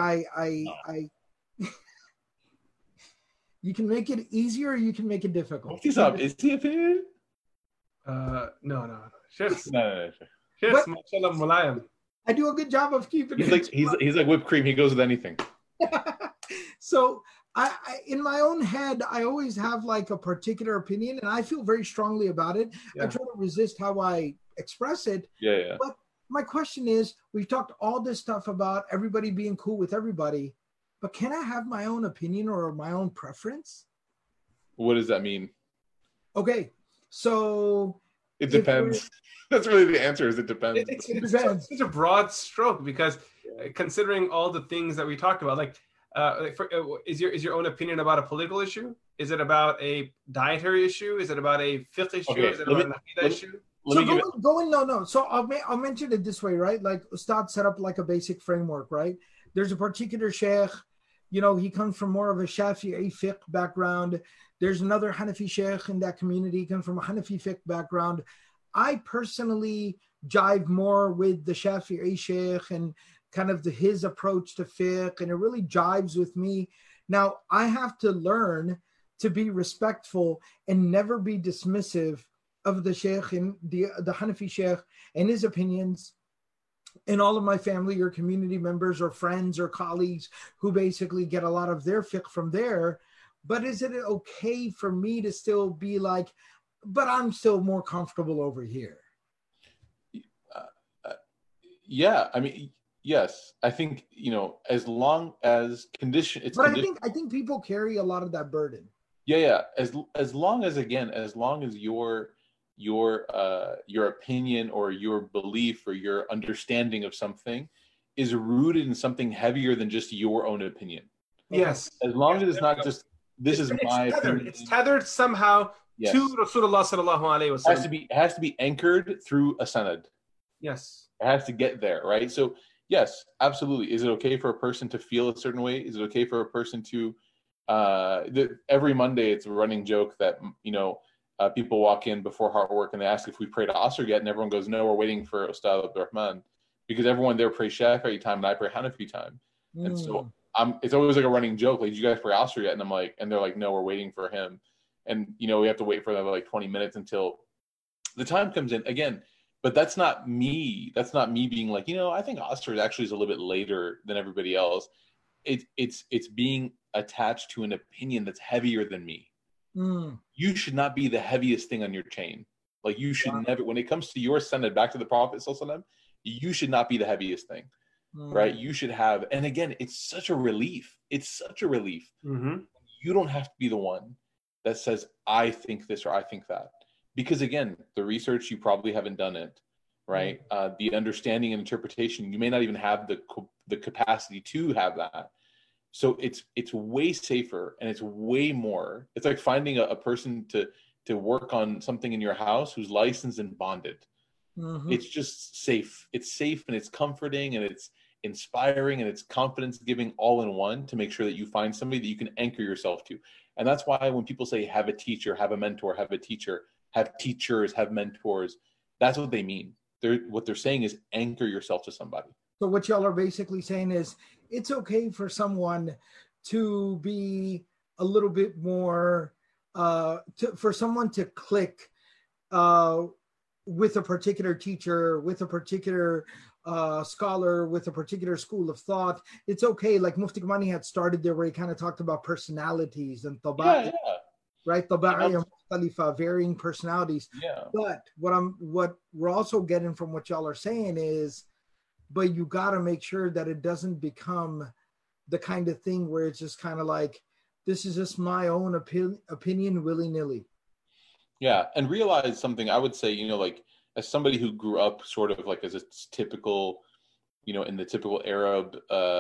you can make it easier, or you can make it difficult. Is he opinionated? No. Sheikh. No. Sheikh, mashallah, mulayam. I do a good job of keeping it. He's like whipped cream. He goes with anything. So I in my own head, I always have like a particular opinion, and I feel very strongly about it. Yeah. I try to resist how I express it. Yeah. But my question is, we've talked all this stuff about everybody being cool with everybody, but can I have my own opinion or my own preference? What does that mean? Okay, so it depends. That's really the answer. Is it depends. It's such a broad stroke because considering all the things that we talked about, like is your own opinion about a political issue? Is it about a dietary issue? Is it about a fiqh issue? Is it about an aqidah issue? No. So I'll mention it this way, right? Like Ustad set up like a basic framework, right? There's a particular sheikh, he comes from more of a Shafi'i fiqh background. There's another Hanafi sheikh in that community, he comes from a Hanafi fiqh background. I personally jive more with the Shafi'i sheikh and kind of his approach to fiqh, and it really jives with me. Now, I have to learn to be respectful and never be dismissive of the sheikh and the Hanafi sheikh and his opinions, and all of my family or community members or friends or colleagues who basically get a lot of their fiqh from there. But is it okay for me to still be like, but I'm still more comfortable over here? Yeah, I mean, yes. I think, as long as I think people carry a lot of that burden. Yeah. As long as your opinion or your belief or your understanding of something is rooted in something heavier than just your own opinion. Yes. As long as it's not just my opinion. It's tethered somehow to Rasulullah sallallahu alaihi wasallam. It has to be anchored through a sanad. Yes. It has to get there, right? So yes, absolutely. Is it okay for a person to feel a certain way? Is it okay for a person to every Monday it's a running joke that people walk in before hard work and they ask if we prayed Asr yet, and everyone goes, no, we're waiting for Ustad Abdurrahman, because everyone there prays Shafi'i time and I pray Hanafi time. And so it's always like a running joke, like, did you guys pray Asr yet? And I'm like, and they're like, no, we're waiting for him. And we have to wait for another like 20 minutes until the time comes in again. But that's not me. That's not me being like, I think Asr actually is a little bit later than everybody else. It's being attached to an opinion that's heavier than me. You should not be the heaviest thing on your chain. Like, you should never, when it comes to your sanad back to the Prophet ﷺ, you should not be the heaviest thing, right? You should have, and again, it's such a relief. It's such a relief. Mm-hmm. You don't have to be the one that says, I think this or I think that. Because again, the research, you probably haven't done it, right? The understanding and interpretation, you may not even have the capacity to have that. So it's way safer, and it's way more. It's like finding a person to work on something in your house who's licensed and bonded. Mm-hmm. It's just safe. It's safe, and it's comforting, and it's inspiring, and it's confidence giving all in one, to make sure that you find somebody that you can anchor yourself to. And that's why when people say have a teacher, have a mentor, have a teacher, have teachers, have mentors, that's what they mean. What they're saying is anchor yourself to somebody. So what y'all are basically saying is it's okay for someone to be a little bit more, for someone to click with a particular teacher, with a particular scholar, with a particular school of thought. It's okay. Like Mufti Kamani had started there, where he kind of talked about personalities and taba'i, right? Taba'i and mukhtalifa, varying personalities. Yeah. But what we're also getting from what y'all are saying is, but you got to make sure that it doesn't become the kind of thing where it's just kind of like, this is just my own opinion willy-nilly. Yeah. And realize something, I would say, like, as somebody who grew up sort of like as a typical, in the typical Arab,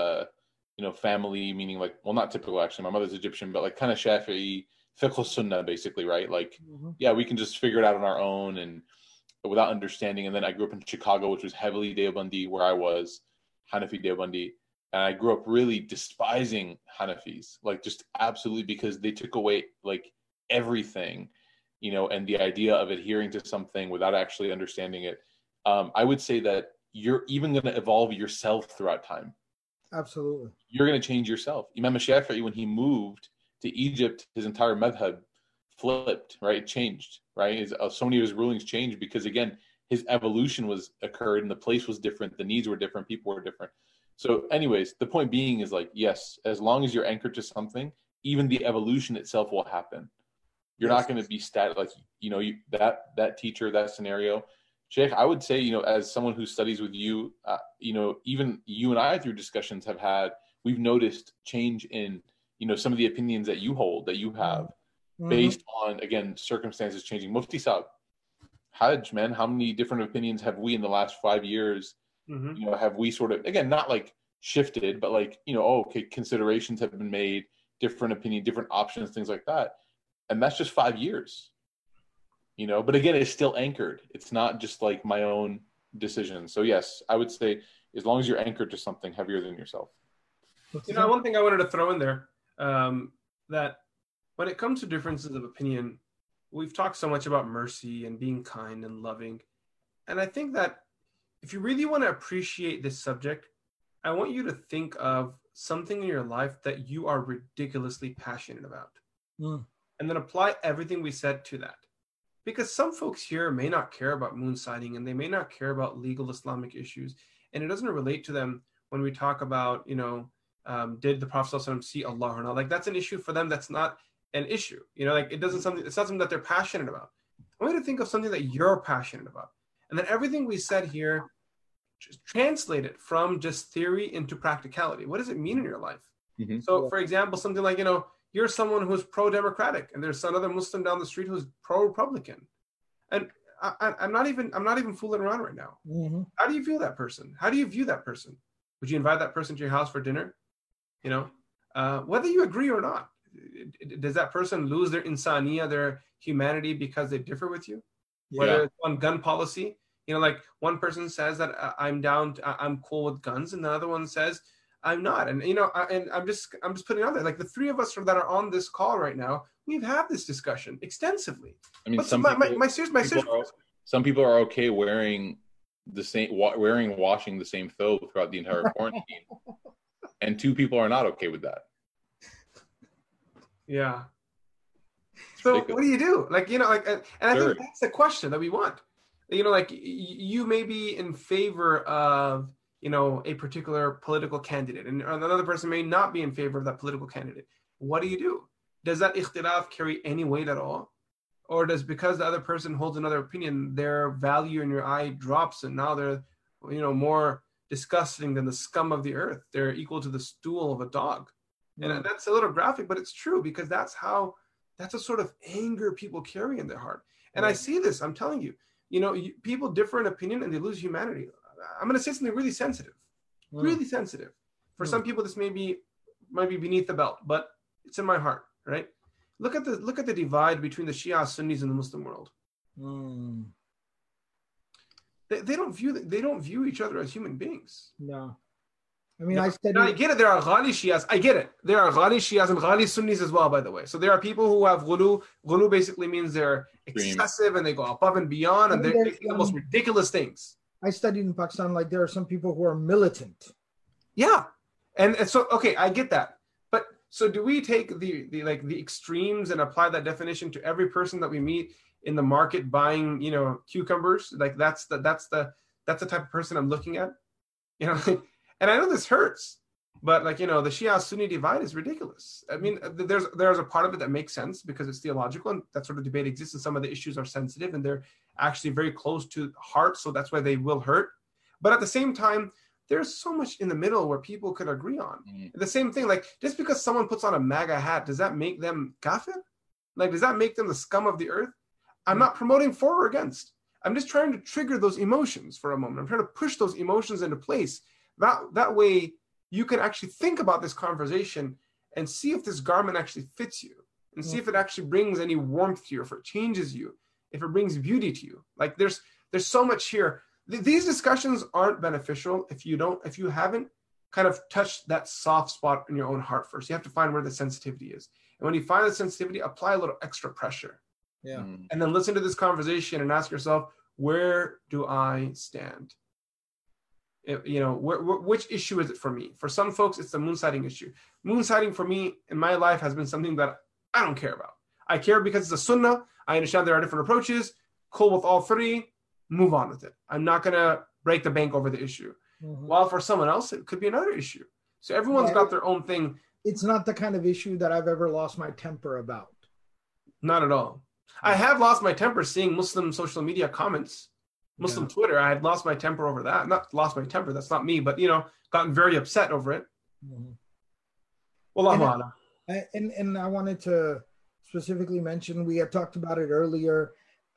family, meaning like, well, not typical actually, my mother's Egyptian, but like kind of Shafi'i, fiqh sunnah basically, right? Like, we can just figure it out on our own and without understanding. And then I grew up in Chicago, which was heavily Deobandi, where I was Hanafi Deobandi. And I grew up really despising Hanafis, like just absolutely, because they took away like everything, and the idea of adhering to something without actually understanding it. I would say that you're even going to evolve yourself throughout time. Absolutely. You're going to change yourself. Imam Shafi'i, when he moved to Egypt, his entire madhab flipped, right? It changed, right? So many of his rulings changed because, again, his evolution occurred and the place was different. The needs were different. People were different. So anyways, the point being is like, yes, as long as you're anchored to something, even the evolution itself will happen. You're not going to be static, like, that teacher, that scenario. Sheikh, I would say, as someone who studies with you, even you and I through discussions we've noticed change in, some of the opinions that you hold, that you have. based on, again, circumstances changing. Mufti Saab, Hajj, man, how many different opinions have we in the last 5 years? Have we sort of, again, not like shifted, but like, considerations have been made, different opinion, different options, things like that. And that's just 5 years, but again, it's still anchored. It's not just like my own decision. So yes, I would say as long as you're anchored to something heavier than yourself. One thing I wanted to throw in there, that when it comes to differences of opinion, we've talked so much about mercy and being kind and loving. And I think that if you really want to appreciate this subject, I want you to think of something in your life that you are ridiculously passionate about. And then apply everything we said to that. Because some folks here may not care about moon sighting, and they may not care about legal Islamic issues. And it doesn't relate to them when we talk about, did the Prophet ﷺ see Allah or not? Like, that's an issue for them. That's not an issue. It's not something that they're passionate about. I want you to think of something that you're passionate about. And then everything we said here, just translate it from just theory into practicality. What does it mean in your life? So, for example, something like, you're someone who's pro-democratic, and there's another Muslim down the street who's pro-Republican. And I'm not even fooling around right now. How do you feel that person? How do you view that person? Would you invite that person to your house for dinner? Whether you agree or not, does that person lose their insaniya, their humanity, because they differ with you? Whether it's on gun policy, like one person says that I'm cool with guns, and the other one says I'm not. And and I'm just putting it out there. Like, the three of us that are on this call right now, we've had this discussion extensively. I mean, some people are okay washing the same thobe throughout the entire quarantine, and two people are not okay with that. Yeah. So what do you do? Like, and I think that's the question that we want. Like, you may be in favor of, a particular political candidate, and another person may not be in favor of that political candidate. What do you do? Does that ikhtilaf carry any weight at all? Or because the other person holds another opinion, their value in your eye drops, and now they're, more disgusting than the scum of the earth? They're equal to the stool of a dog. And that's a little graphic, but it's true, because that's a sort of anger people carry in their heart. And I see this, I'm telling you, people differ in opinion and they lose humanity. I'm going to say something really sensitive, really sensitive. For some people, this might be beneath the belt, but it's in my heart, right? Look at the divide between the Shia Sunnis in the Muslim world. They don't view each other as human beings. No. I mean, I get it. There are Ghali Shias. I get it. There are Ghali Shias and Ghali Sunnis as well, by the way. So there are people who have ghulu. Ghulu basically means they're excessive and they go above and beyond, and they're the most ridiculous things. I studied in Pakistan. Like, there are some people who are militant. Yeah, and so okay, I get that. But so do we take the extremes and apply that definition to every person that we meet in the market buying cucumbers? Like, that's the type of person I'm looking at, And I know this hurts, but the Shia Sunni divide is ridiculous. I mean, there's a part of it that makes sense because it's theological, and that sort of debate exists, and some of the issues are sensitive and they're actually very close to heart, so that's why they will hurt. But at the same time, there's so much in the middle where people could agree on. The same thing, like, just because someone puts on a MAGA hat, does that make them kafir? Like, does that make them the scum of the earth? I'm not promoting for or against. I'm just trying to trigger those emotions for a moment. I'm trying to push those emotions into place. That way, you can actually think about this conversation and see if this garment actually fits you, and see if it actually brings any warmth to you, if it changes you, if it brings beauty to you. Like, there's so much here. These discussions aren't beneficial if you haven't kind of touched that soft spot in your own heart first. You have to find where the sensitivity is, and when you find the sensitivity, apply a little extra pressure. Yeah, and then listen to this conversation and ask yourself, where do I stand? Which issue is it for me? For some folks, it's the moon sighting issue. Moon sighting for me in my life has been something that I don't care about. I care because it's a sunnah. I understand there are different approaches. Cool with all three. Move on with it. I'm not going to break the bank over the issue. While for someone else, it could be another issue. So everyone's got their own thing. It's not the kind of issue that I've ever lost my temper about. Not at all. I have lost my temper seeing Muslim social media comments. Muslim Twitter, I had lost my temper over that. Not lost my temper, that's not me, but gotten very upset over it. And I wanted to specifically mentioned. We had talked about it earlier.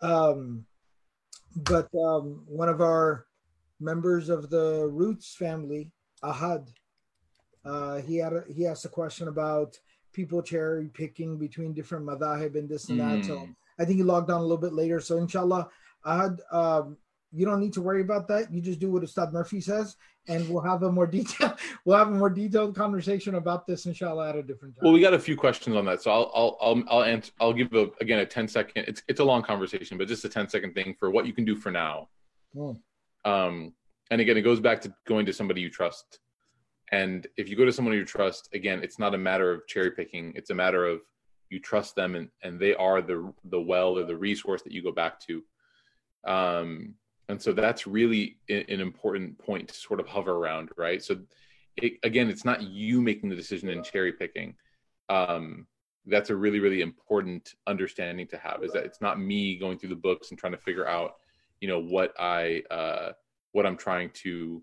But one of our members of the Roots family, Ahad, he asked a question about people cherry picking between different madhahib and this and that. So I think he logged on a little bit later. So inshallah, Ahad, you don't need to worry about that. You just do what Ustad Murphy says, and we'll have a more detailed conversation about this inshallah at a different time. Well, we got a few questions on that, so I'll answer. I'll give a 10-second. It's a long conversation, but just a 10-second thing for what you can do for now. And again, it goes back to going to somebody you trust. And if you go to someone you trust, again, it's not a matter of cherry picking. It's a matter of you trust them, and they are the well or the resource that you go back to. And so that's really an important point to sort of hover around, right? So it's not you making the decision and cherry picking. That's a really, really important understanding to have, is that it's not me going through the books and trying to figure out, what I'm trying to,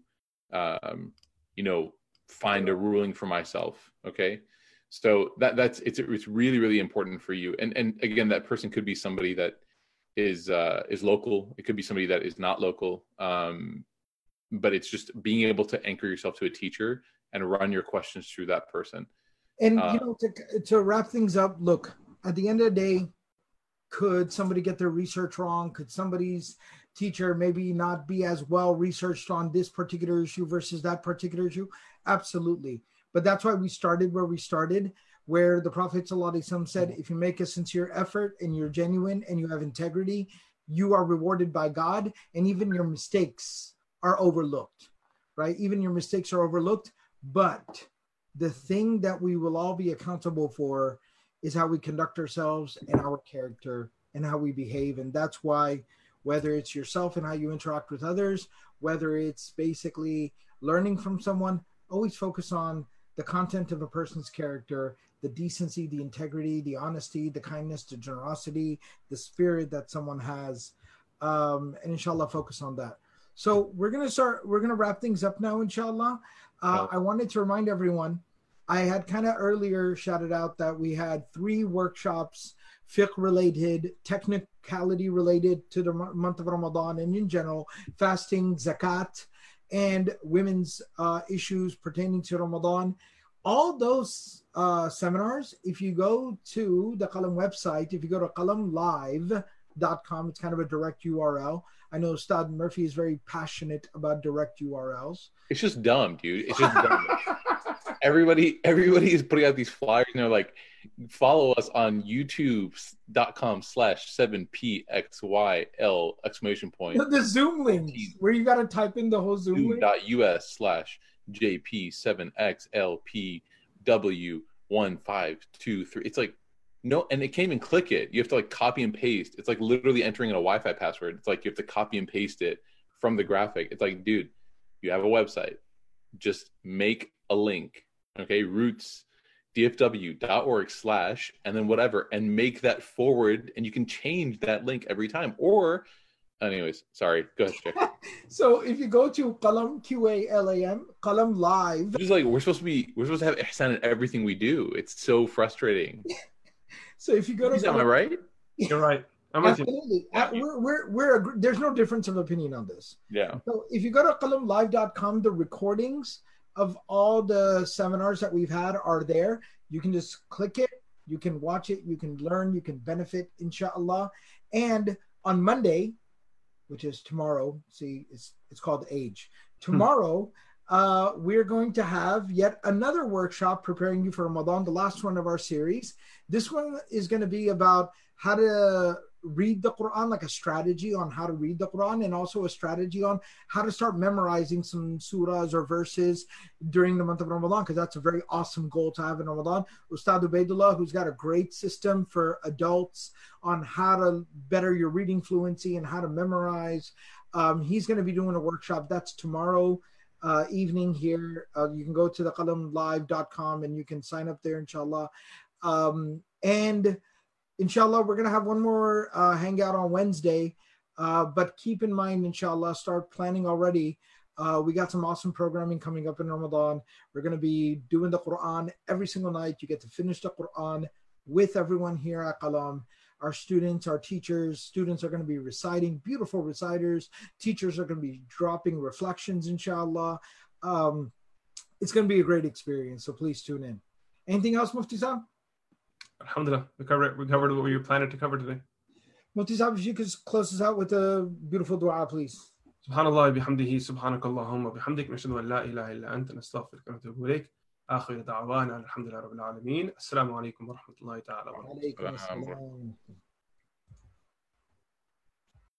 find a ruling for myself. Okay. So it's really, really important for you. And again, that person could be somebody that is local. It could be somebody that is not local. But it's just being able to anchor yourself to a teacher and run your questions through that person. And to wrap things up, look, at the end of the day, could somebody get their research wrong? Could somebody's teacher maybe not be as well researched on this particular issue versus that particular issue? Absolutely. But that's why we started where we started, where the Prophet ﷺ said, if you make a sincere effort and you're genuine and you have integrity, you are rewarded by God, and even your mistakes are overlooked, right? Even your mistakes are overlooked. But the thing that we will all be accountable for is how we conduct ourselves and our character and how we behave. And that's why, whether it's yourself and how you interact with others, whether it's basically learning from someone, always focus on the content of a person's character, the decency, the integrity, the honesty, the kindness, the generosity, the spirit that someone has. And inshallah, focus on that. So we're going to wrap things up now, inshallah. I wanted to remind everyone, I had kind of earlier shouted out that we had 3 workshops, fiqh related, technicality related to the month of Ramadan, and in general, fasting, zakat, and women's issues pertaining to Ramadan. All those seminars, if you go to the Qalam website, if you go to qalamlive.com, it's kind of a direct URL. I know Ustad Murphy is very passionate about direct URLs. It's just dumb, dude. It's just dumb. Everybody is putting out these flyers and they're like, follow us on youtube.com/7pxyl ! The Zoom link where you got to type in the whole Zoom link. .us/jp7xlpw1523. It's like, no, and it can't even click it. You have to like copy and paste. It's like literally entering in a Wi-Fi password. It's like you have to copy and paste it from the graphic. It's like, dude, you have a website. Just make a link. Okay, rootsdfw.org/ and then whatever, and make that forward, and you can change that link every time. Or, anyways, sorry, go ahead, Sheikh. So if you go to Qalam, QALAM, Qalam Live, just like we're supposed to have ihsan in everything we do. It's so frustrating. So if you go to, am I right? You're right. Absolutely. We're there's no difference of opinion on this. Yeah. So if you go to qalamlive.com, the recordings of all the seminars that we've had are there. You can just click it, you can watch it, you can learn, you can benefit, inshallah. And on Monday, which is tomorrow, see, it's called Age. Tomorrow, we're going to have yet another workshop preparing you for Ramadan, the last one of our series. This one is going to be about how to read the Quran, like a strategy on how to read the Quran, and also a strategy on how to start memorizing some surahs or verses during the month of Ramadan, because that's a very awesome goal to have in Ramadan. Ustad Ubaidullah, who's got a great system for adults on how to better your reading fluency and how to memorize. He's going to be doing a workshop. That's tomorrow evening here. You can go to the qalamlive.com and you can sign up there, inshallah. And inshallah, we're going to have one more hangout on Wednesday. But keep in mind, inshallah, start planning already. We got some awesome programming coming up in Ramadan. We're going to be doing the Quran every single night. You get to finish the Quran with everyone here at Qalam. Our students, our teachers, students are going to be reciting, beautiful reciters. Teachers are going to be dropping reflections, inshallah. It's going to be a great experience, so please tune in. Anything else, Mufti Saab? Alhamdulillah, we covered what we were planning to cover today. Mufti Saab, if you could close us out with a beautiful dua, please. Subhanallah bihamdihi, subhanakallahumma bihamdik, nashhadu an la ilaha illa anta, nastaghfiruka wa natubu ilayk. آخر دعوانا الحمد لله رب العالمين. السلام عليكم ورحمة الله تعالى وبركاته.